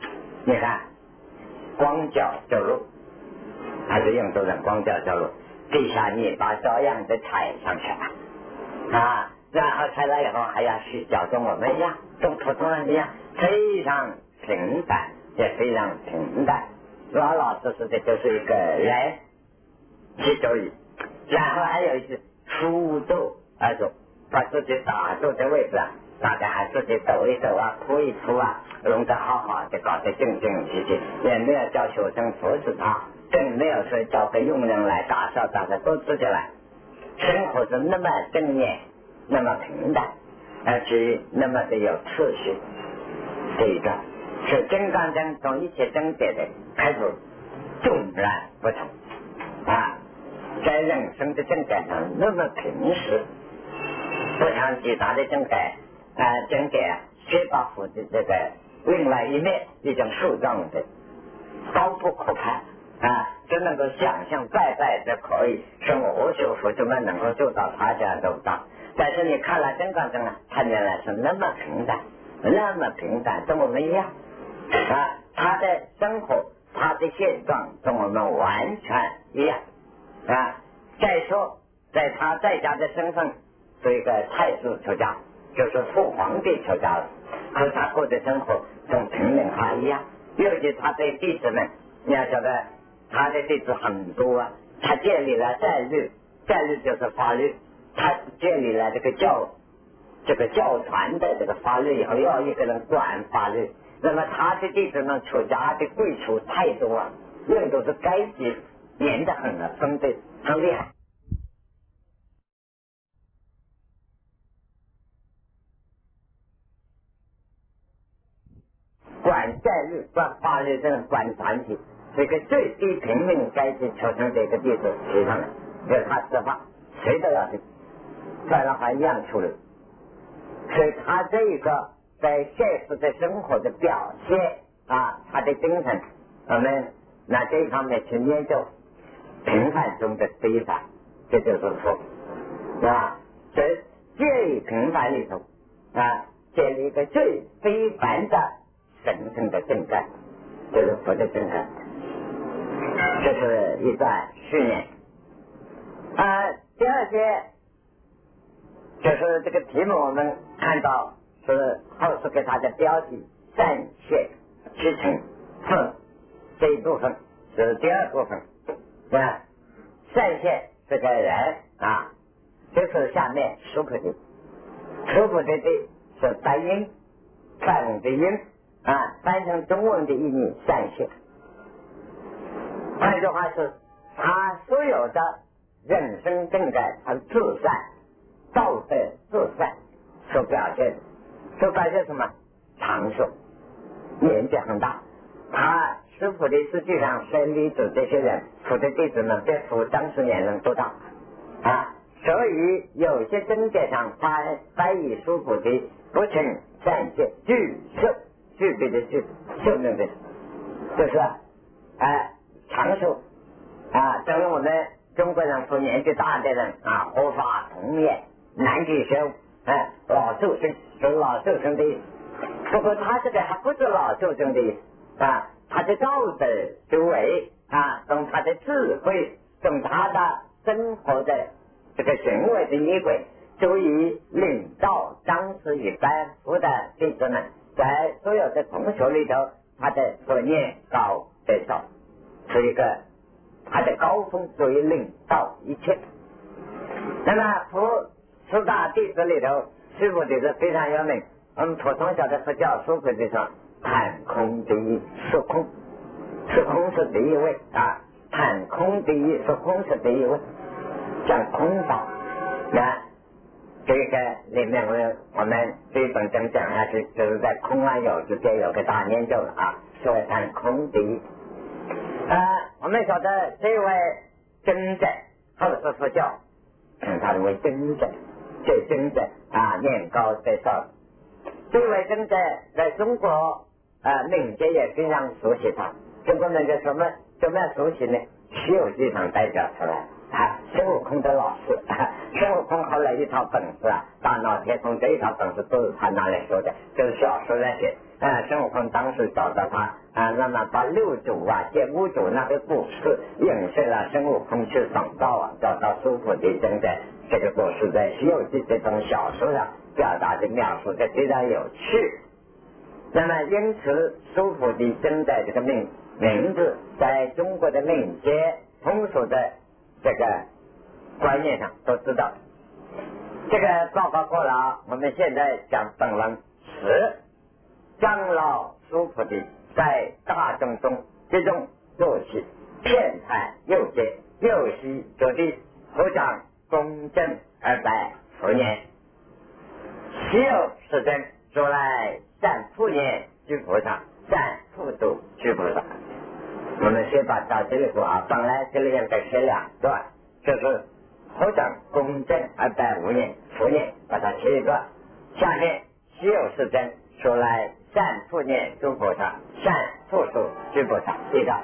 [SPEAKER 1] 你看光脚走路，还是印度人光脚走路，地下泥巴照样的踩上去了啊，然后踩了以后还要洗脚，跟我们一样，跟普通人一样，非常平淡，也非常平淡，老老实实的就是一个人去走椅。然后还有一次出走而走，把自己打坐的位置啊，大家还自己抖一抖啊，铺一铺啊，弄得好好的，搞得整整齐齐，也没有叫学生扶持他，更没有说叫个佣人来打扫打扫，都自己来。生活是那么正面，那么平淡，而且那么的有秩序。这一个是金刚经从一切正解的开始迥然不同啊，在人生的正解上那么平实，不像其他的正解啊，正解学把佛的这个另外一面一种树状的高不可攀啊，就能够想象拜拜就可以，说我学佛怎么能够做到他这样做不到？但是你看了金刚经呢，他原来是那么平淡，那么平淡，跟我们一样啊，他的生活，他的现状跟我们完全一样啊。再说，在他在家的身份是一个太子出家，就是父皇帝出家了，和他过的生活跟平民化一样。尤其他的弟子们，你要晓得，他的弟子很多啊，他建立了戒律，戒律就是法律，他建立了这个教这个教传的这个法律以后，要一个人管法律。那么他的弟子们出家的贵族太多了，印度是阶级严得很了，分的很厉害。管戒律、管法律这种管团体，这个最低平民阶级出身的一个弟子提上来，就是他执法，谁都要听，不然的话一样处理。所以他这一个在现实的生活的表现啊，他的精神，我们拿这一方面去研究平凡中的非凡，这就是佛啊。在最平凡里头啊，建立一个最非凡的神圣的正感，就是佛的正感。这是一段序言啊。第二节就是这个题目，我们看到是后世给他的标题善谢七成分，这一部分是第二部分啊。善谢这个人啊，就是下面苏普的苏普的的是单音梵的音啊，翻成中文的意义善谢。换句话是，他所有的人生正感，他自善道德自善所表现，所表现什么？长寿，年纪很大。他师父的实际上生弟子这些人，佛的弟子们比佛当时年龄都大啊，所以有些真解上他翻译师父的不成善谢具寿，具备的具寿命的，就是啊、呃、长寿啊。等于我们中国人说年纪大的人啊，活法童颜，男女生哎老寿生，是老寿生的意思。不过他这个还不是老寿生的意思啊，他的道德修为啊，从他的智慧，从他的生活的这个行为的依轨，足以领导当时一般佛的弟子们，在所有的同学里头，他的所念高得少，是一个他的高峰，足以领导一切。那么佛四大弟子里头，师父弟子非常有名。我们普通晓得佛教书本里说，贪空第一，说空，说空是第一位啊，贪空第一，说空是第一位，讲空法。那这个里面我我们这一本经讲下去，就是在空安有之间有个大研究了啊，说贪空第一。啊，我们晓得这位真正后世佛教称他为真正，最真正啊，念高最少。这位真正在中国啊民间也非常熟悉他。中国人就什么怎么样熟悉呢？西游记上代表出来啊，孙悟空的老师，啊、孙悟空后来一套本事啊，大闹天宫这一套本事都是他拿来说的，就是小说那些。 啊，孙悟空当时找到他啊，那么把六祖啊借五祖那个故事影射了孙悟空去访道啊，找到苏菩提真的这个故事在《西游记》这种小说上表达的描述的非常有趣。那么因此苏菩提真的这个名名字在中国的民间通俗的这个观念上都知道。这个报告过了，我们现在讲本文十，长老苏菩提在大众中这种做起偏袒右接右膝着地合掌公正二百佛年，岂有是真说来善复念居菩萨，善复度居菩萨。我们先把到这里说啊，本来这里应该写两段，就是合掌公正二百五年佛念，把它切一段。下面岂有是真说来善复念诸菩萨，善复度居菩萨。这段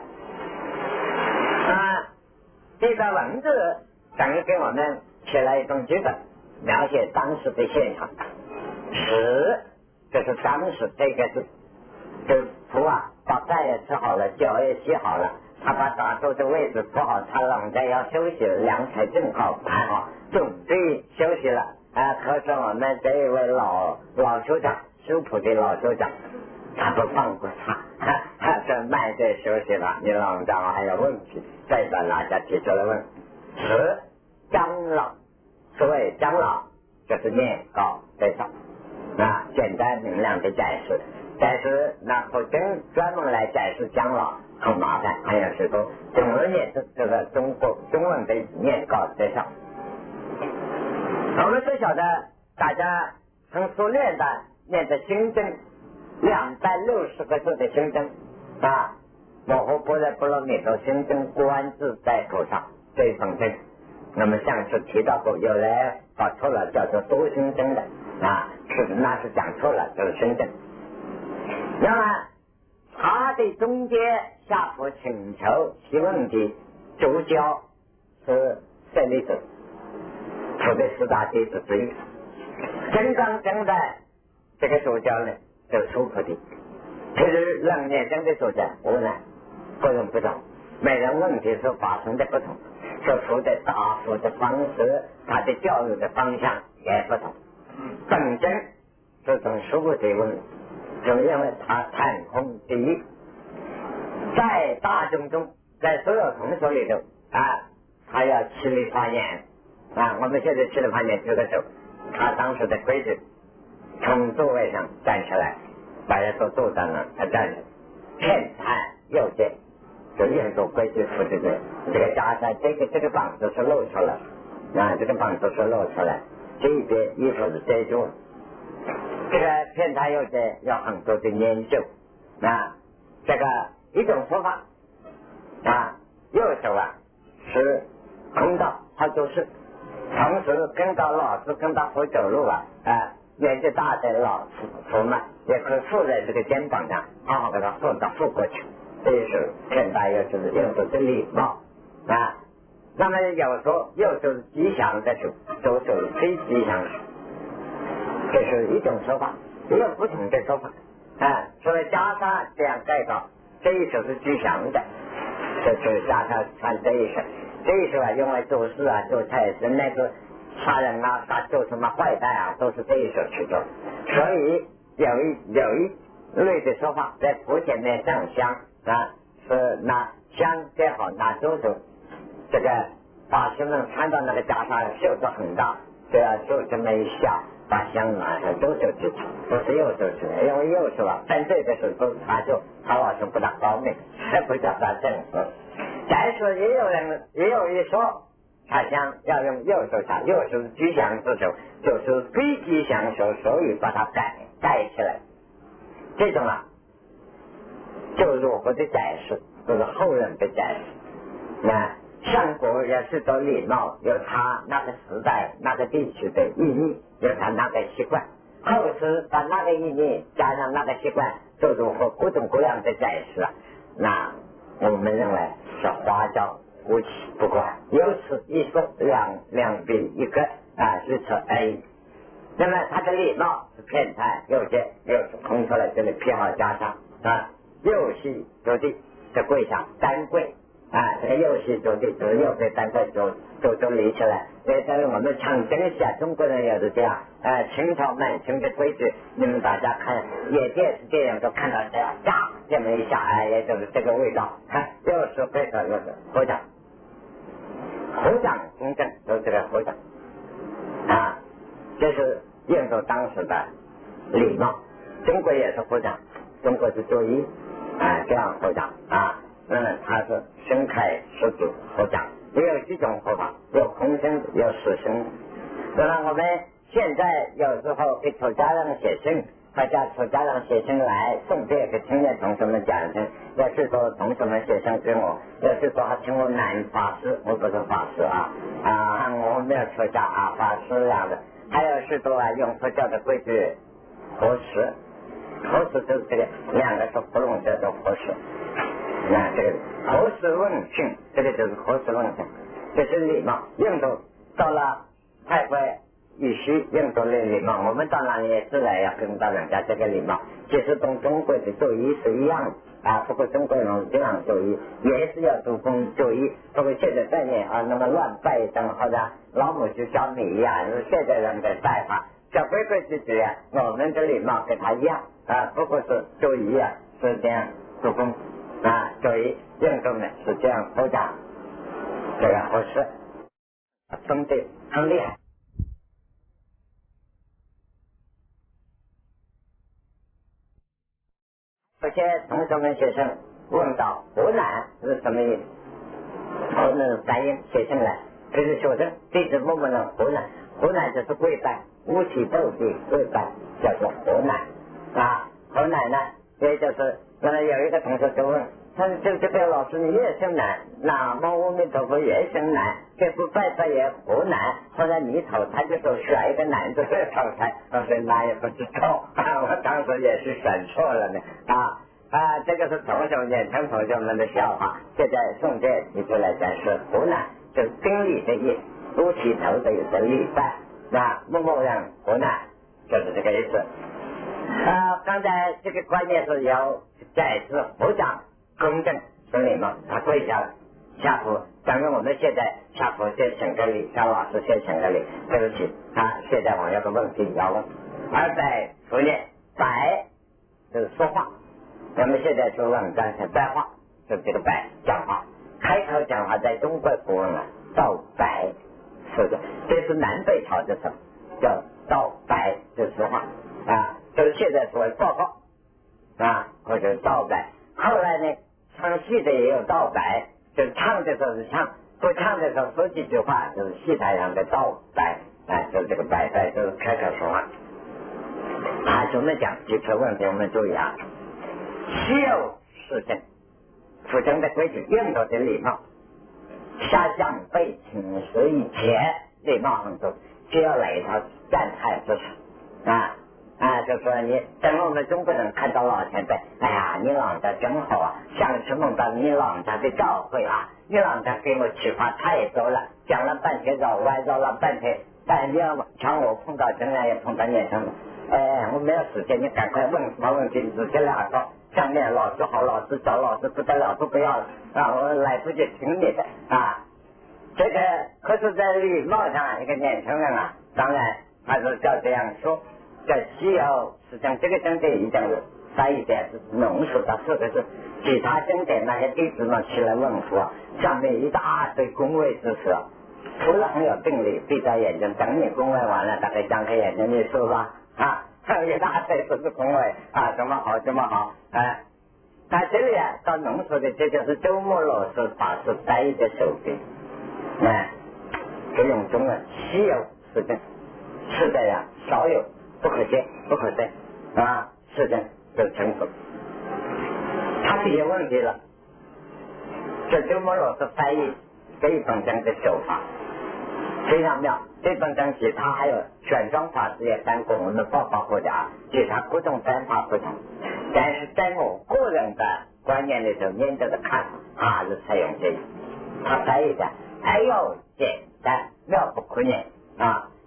[SPEAKER 1] 啊，这段文字等于给我们写了一种剧本，描写当时的现场。十就是当时这个是这仆啊，把饭也吃好了，脚也洗好了，他把打坐的位置铺好，他冷在要休息了，凉菜正好盘好，准备休息了啊。可是我们这一位老老首长，苏普的老首长，他不放过他，他说慢点休息了，你老长还有问题，再把大家提出来问。十长老，所谓长老就是年高最少啊，简单明亮的解释。但是那不真专门来解释长老很麻烦，很有时候总而言之，这个中国中文的年高最少。我们都晓得大家很熟练的念的心经，两百六十个字的心经啊，摩诃般若波罗蜜多心经观自在菩萨这一本经。那么上次提到过，有人搞错了，叫做多心经的啊，是那是讲错了，就是心经。那么他的中间下佛请求提问的主教是舍利子，他的四大弟子之一。真刚真的这个主教呢，就是苏菩提。其实楞严经的主教无奈各种不同，每人问题所发生的不同，所处的答复的方式，他的教育的方向也不同。本真是从苏菩提问，就因为他贪空第一，在大众中，在所有同学里头啊，他要起立发言啊。我们现在起立发言这个时候，他当时的规矩，从座位上站起来，大家都坐在那，他站着，偏袒右肩，就印度规矩服这个这个袈裟，这个这个膀子是露出来啊，这个膀子是露出来，这一边衣服是遮住。这个偏袒右肩有很多的研究啊，这个一种说法啊，右手啊是空道，他做事，同时跟到老师跟到佛走路啊啊，年纪大的老佛嘛，也可以附在这个肩膀上，好好给他扶到扶过去。这是偏袒右就是右手的礼貌啊。那么有时候右手是吉祥的手，左手是非吉祥的手，这是一种说法，也有不同的说法啊。所以袈裟这样盖到，这一手是吉祥的，这是袈裟穿这一手，这一手啊用来做事啊做差事，那个杀人啊杀做什么坏蛋啊都是这一手去做。所以有一有一类的说法，在佛前面上香啊，是拿香最好拿左手，这个法师们看到那个袈裟袖子很大，就要就这么一下把香拿上左手去插，不是右手去，因为右手啊犯罪的时候都插就他老是不大高明，还不叫他正式。再说也有人也有一说插香要用右手插，右手是吉祥之手，就是非吉祥手，所以把它盖盖起来。这种啊就是我的解释，就是后人的解释。那上国也是走礼貌，有他那个时代那个地区的意义，有他那个习惯，后世把那个意义加上那个习惯，做出各种各样的解释啊。那我们认为是花招无奇不怪，由此一说两两比一个啊，是说 A。 那么他的礼貌是偏袒，有些又是空出来这里批号加上啊，右膝着地在跪下单跪啊，这个右膝着地就是右腿单跪就就就立起来。所以在我们长征下，中国人也是这样。呃，清朝满清的规矩，你们大家看夜店是这样，都看到这样呀，这么一下，哎，也就是这个味道。看，又是跪着，又是合掌，合掌公正，都这个合掌啊，这是印度当时的礼貌。中国也是合掌，中国是作揖啊，这样合掌啊。那么他是伸开食指合掌，也有几种合法，有空身的，有实身的。那么我们现在有时候给出家人写信，大家出家人写信来送这个青年同学们讲声，要是说同学们写信给我，要是说他请我男法师，我不是法师啊啊，我没有出家啊，法师这样的。还有是说啊，用佛教的规矩合十，合十就是这个两个是不拢叫做合十。那这个合十问讯，这个就是合十问讯，这是礼貌。印度到了泰国语系，印度的礼貌，我们当然也自然要跟到人家这个礼貌，其实跟中国的作揖是一样的啊。不过中国人这样作揖，也是要注重作揖。不过现在概念啊，那么乱拜一张，好像老母鸡小米一样，是现在人的拜法。小规规矩矩啊，我们的礼貌跟他一样啊，不过是作揖啊，是这样注重。啊，所以印度呢是这样合掌，这个合适，分的很厉害。有些同学们学生问到湖南是什么意思？湖南反应写进来，这是学生弟子问问了湖南，湖南就是跪拜，五体投地跪拜，叫做湖南啊。湖南呢，也就是那么有一个同学就问。他说这这个老师你越生难，南无阿弥陀佛越生难，这不拜拜也湖南，后来你头他就说选一个男的来投胎，我说那也不知道啊，我当时也是选错了呢啊啊，这个是同学年轻同学们的笑话，现在送这提出来讲是湖南，就是顶礼的意思，五体投的有个礼拜，那默默让湖南就是这个意思。啊，刚才这个观念是要再次合掌。公正是礼貌，他跪下下仆。当然我们现在下仆先请个礼，张老师先请个礼，对不起啊，现在我有个问题要问。而在福建白就是说话，我们现在说冷战是白话，就这个白讲话，开口讲话在中国古文啊道白，是的，这是南北朝的时候叫道白，就是说话啊，就是现在所谓报告啊，或者道白。后来呢，唱戏的也有道白，就是唱的时候是唱，不唱的时候说几句话，就是戏台上的道白，哎，就是这个白白，就是开口说话。啊，怎么讲？几个问题我们注意啊。稀有事情，普通的规矩，印度的礼貌，下降被请示以前礼貌很多，就要来一套赞叹之词啊。啊，就说你等我们中国人看到老前辈，哎呀，你老家真好啊！上次梦到你老家的教诲啊，你老家给我启发太多了，讲了半天绕弯，绕了半天，但你要像我碰到真的也碰到年轻人，哎，我没有时间，你赶快问什么问题，直接来说。下面老师好，老师找老师不得了，都不要了啊！我来不及听你的啊。这个可是在礼貌上，一个年轻人啊，当然他是叫这样说。在西游实际上这个经典已经翻译的是浓缩到四个字，其他经典那些弟子们起来问佛，上面一大堆恭维之词，除了很有定力，闭着眼睛等你恭维完了，大概张开眼睛你说吧啊，还有一大堆都是恭维啊，怎么好怎么好啊。他这里啊到浓缩的，这就是周末老师法师翻译的手笔，啊，这用中文西游是的，是这样，少有。不可见，不可证啊！是的，就成熟。他提问题了，这周末老师翻译这一本章的手法非常妙。这本章其他还有选装法师也翻过，我们报告过的啊，其他各种翻法不同。但是在我个人的观念里头，研究的看法，还是采用这个。他翻译的哎呦简单，妙不可言啊！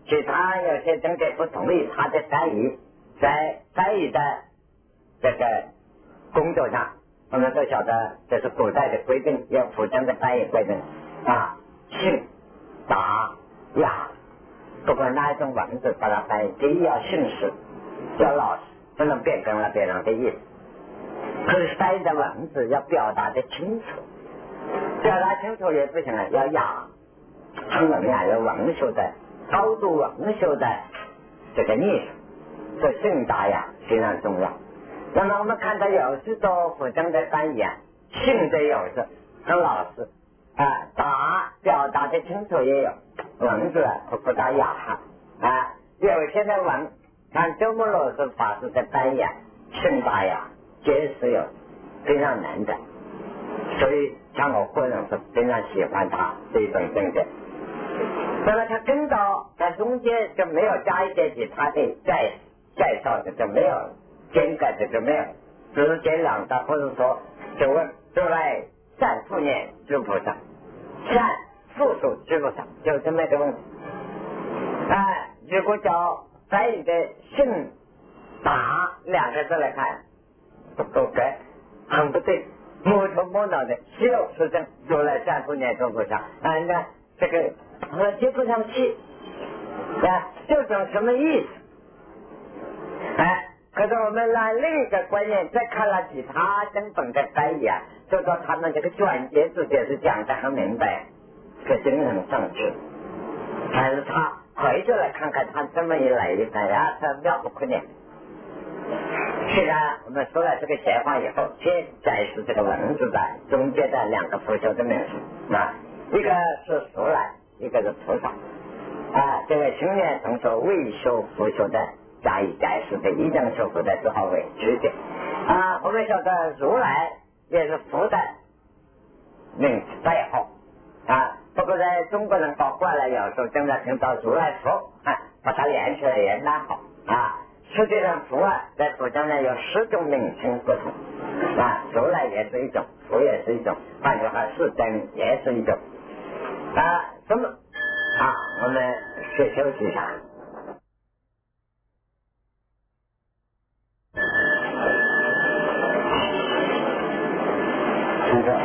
[SPEAKER 1] 其他有些政界不同意他的善意，在善意的这个工作上，我们都晓得这是古代的规定，有辅政的善意规定啊，信、达、雅，不管哪一种文字把它翻译，第一要信实，要老实，不能变更了别人的意思。可是翻译的文字要表达的清楚，表达清楚也不行了，要雅，很文雅，有文学的高度文学的这个艺术，这信达雅非常重要。那么我们看到有许多辅政的翻译啊，信的有时很老实啊，达表达的清楚也有，文字不不大雅啊。有些的文，像周穆老师法师的翻译啊，信达雅皆是有，非常难的。所以像我个人是非常喜欢他这一本政见。那么他跟到在中间就没有加一些其他的介介绍的，就没有间隔的，就没有直截了当，或者说就问就来善复念诸菩萨，善复数诸菩萨，就这么一个问题。哎，如果叫翻译的信达两个字来看，不够格，很不对，摸头摸脑的，稀漏失真，如来善复念诸菩萨。啊，那这个和接不上去，啊，这种什么意思？哎，可是我们拿另一个观念再看了其他经本的翻译啊，就说他们这个转接之间是讲得很明白，这个精神上去。但是他回头来看看他这么一来一翻呀，他妙不可言。虽然我们说了这个闲话以后，先展示这个文字的中间的两个佛教的名词啊，一个是如来，一个是菩萨啊。这位青年同说未修佛学的加以解释的，一正修佛的只好为知的啊。我们晓得如来也是佛的名词代号啊。不过在中国人搞惯了，有时候经常听到如来佛啊，把它连起来也蛮好啊。实际上佛啊，在佛教呢有十种名称不同啊，如来也是一种，佛也是一种，换句话是真也是一种啊。什么啊？我们先休息一下。听着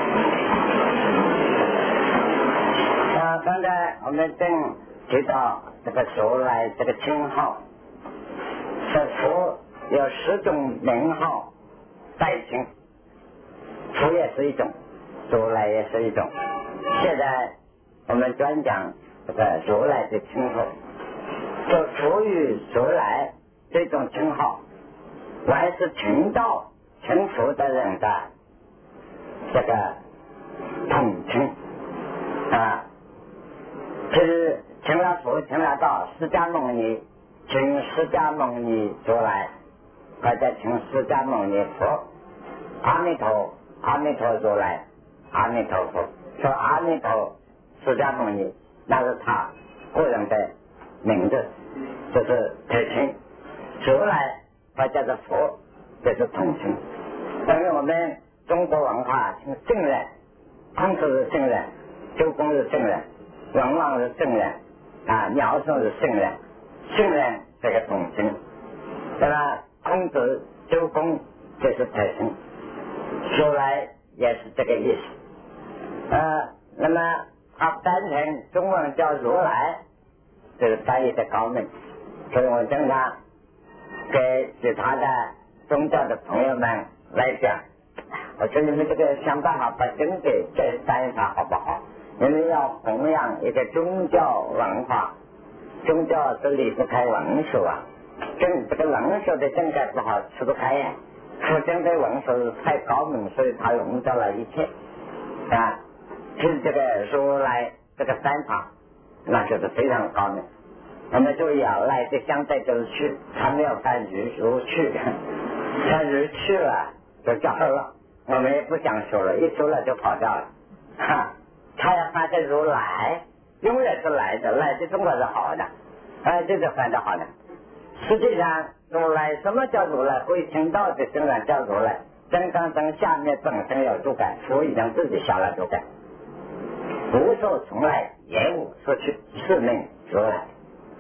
[SPEAKER 1] 啊，刚才我们正提到这个如来这个称号。佛有十种名号代称，佛也是一种，如来也是一种。现在我们专讲这个如来的称号，就佛与如来这种称号，还是成道成佛的人的这个统称啊，就是成了佛成了道，释迦牟尼请释迦牟尼如来，或者请释迦牟尼佛，阿弥陀阿弥陀如来，阿弥陀佛。说阿弥陀释迦牟尼，那是他个人的名字，就是特称。如来或者是佛，这是统称。因为我们中国文化称圣人，孔子是圣人，周公是圣人，文王是圣人啊，尧舜是圣人。圣人这个统称，对吧？孔子、周公这是特称，如来也是这个意思。呃，那么他单纯中文叫如来，这是翻译的高明。所以我经常给其他的宗教的朋友们来讲，我说你们这个想办法把经给这翻译法好不好？你们要弘扬一个宗教文化。宗教是离不开文学啊，跟这个文学的境界不好吃不开呀。佛经的文学是太高明，所以它融到了一切啊。是这个如来这个三法，那就是非常高明。我们注意啊，来的相对就是去，他没有翻如如去，翻如去了就叫了，我们也不想说了，一说了就跑掉了。哈，他要翻的如来。永远是来的，来的中国是好的，哎，这个翻得好的。实际上，如来什么叫如来？会听到的圣人叫如来。真刚真下面本身有主感，佛已经自己下了主感，无所从来，也无所去，是名如来。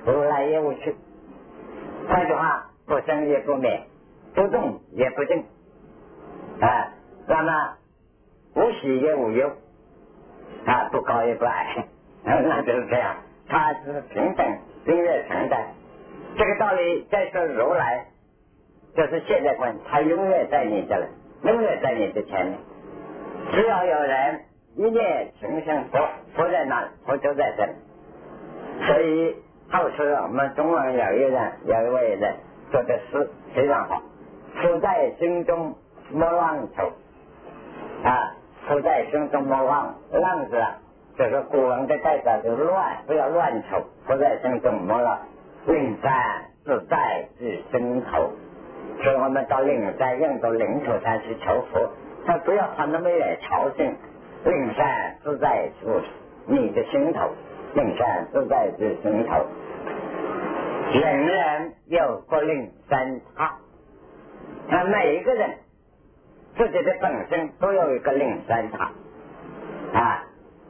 [SPEAKER 1] 无来也无去。换句话，不生也不灭，不动也不静，啊，那么无喜也无忧，啊，不高也不矮，那就是这样，它是平等并乐成的。这个道理再说如来，就是现在观，他永远在你这里，永远在你的前面。只要有人一念情生佛，佛在哪里，佛就在这里。所以后世我们中文有一人，有一位人做的诗非常好，福在心中莫忘愁，啊，福在心中莫忘，浪子啊，就是古文的代表，就是乱，不要乱愁，福在心中莫忘，灵山自在至心头。所以我们到灵山，印度领土上去求佛，他不要跑那么远朝觐，灵山自在至你的心头，灵山自在至心头。人人有个灵山塔，他每一个人自己的本身都有一个灵山塔啊，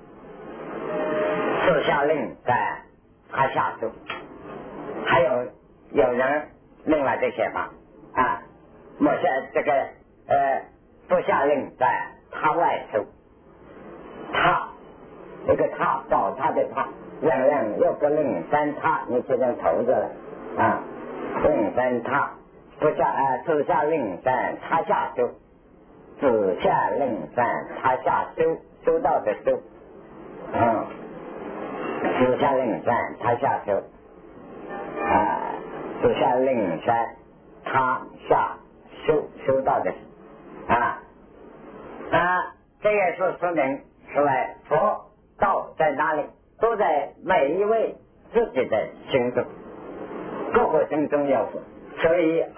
[SPEAKER 1] 树下灵在塔下住。还有有人另外的写法啊，莫下这个呃树下令在塔外住，塔这个塔宝塔的塔，人人有个灵山塔，你这样投着了啊，灵山塔，树下啊树下灵山塔下修，树下灵山塔下修，修道的修，嗯，树下灵山塔下修，啊，树下灵山塔下修，修道的啊，啊，这也是说明出来佛道在哪里，都在每一位自己的心中，个个心中有佛，所以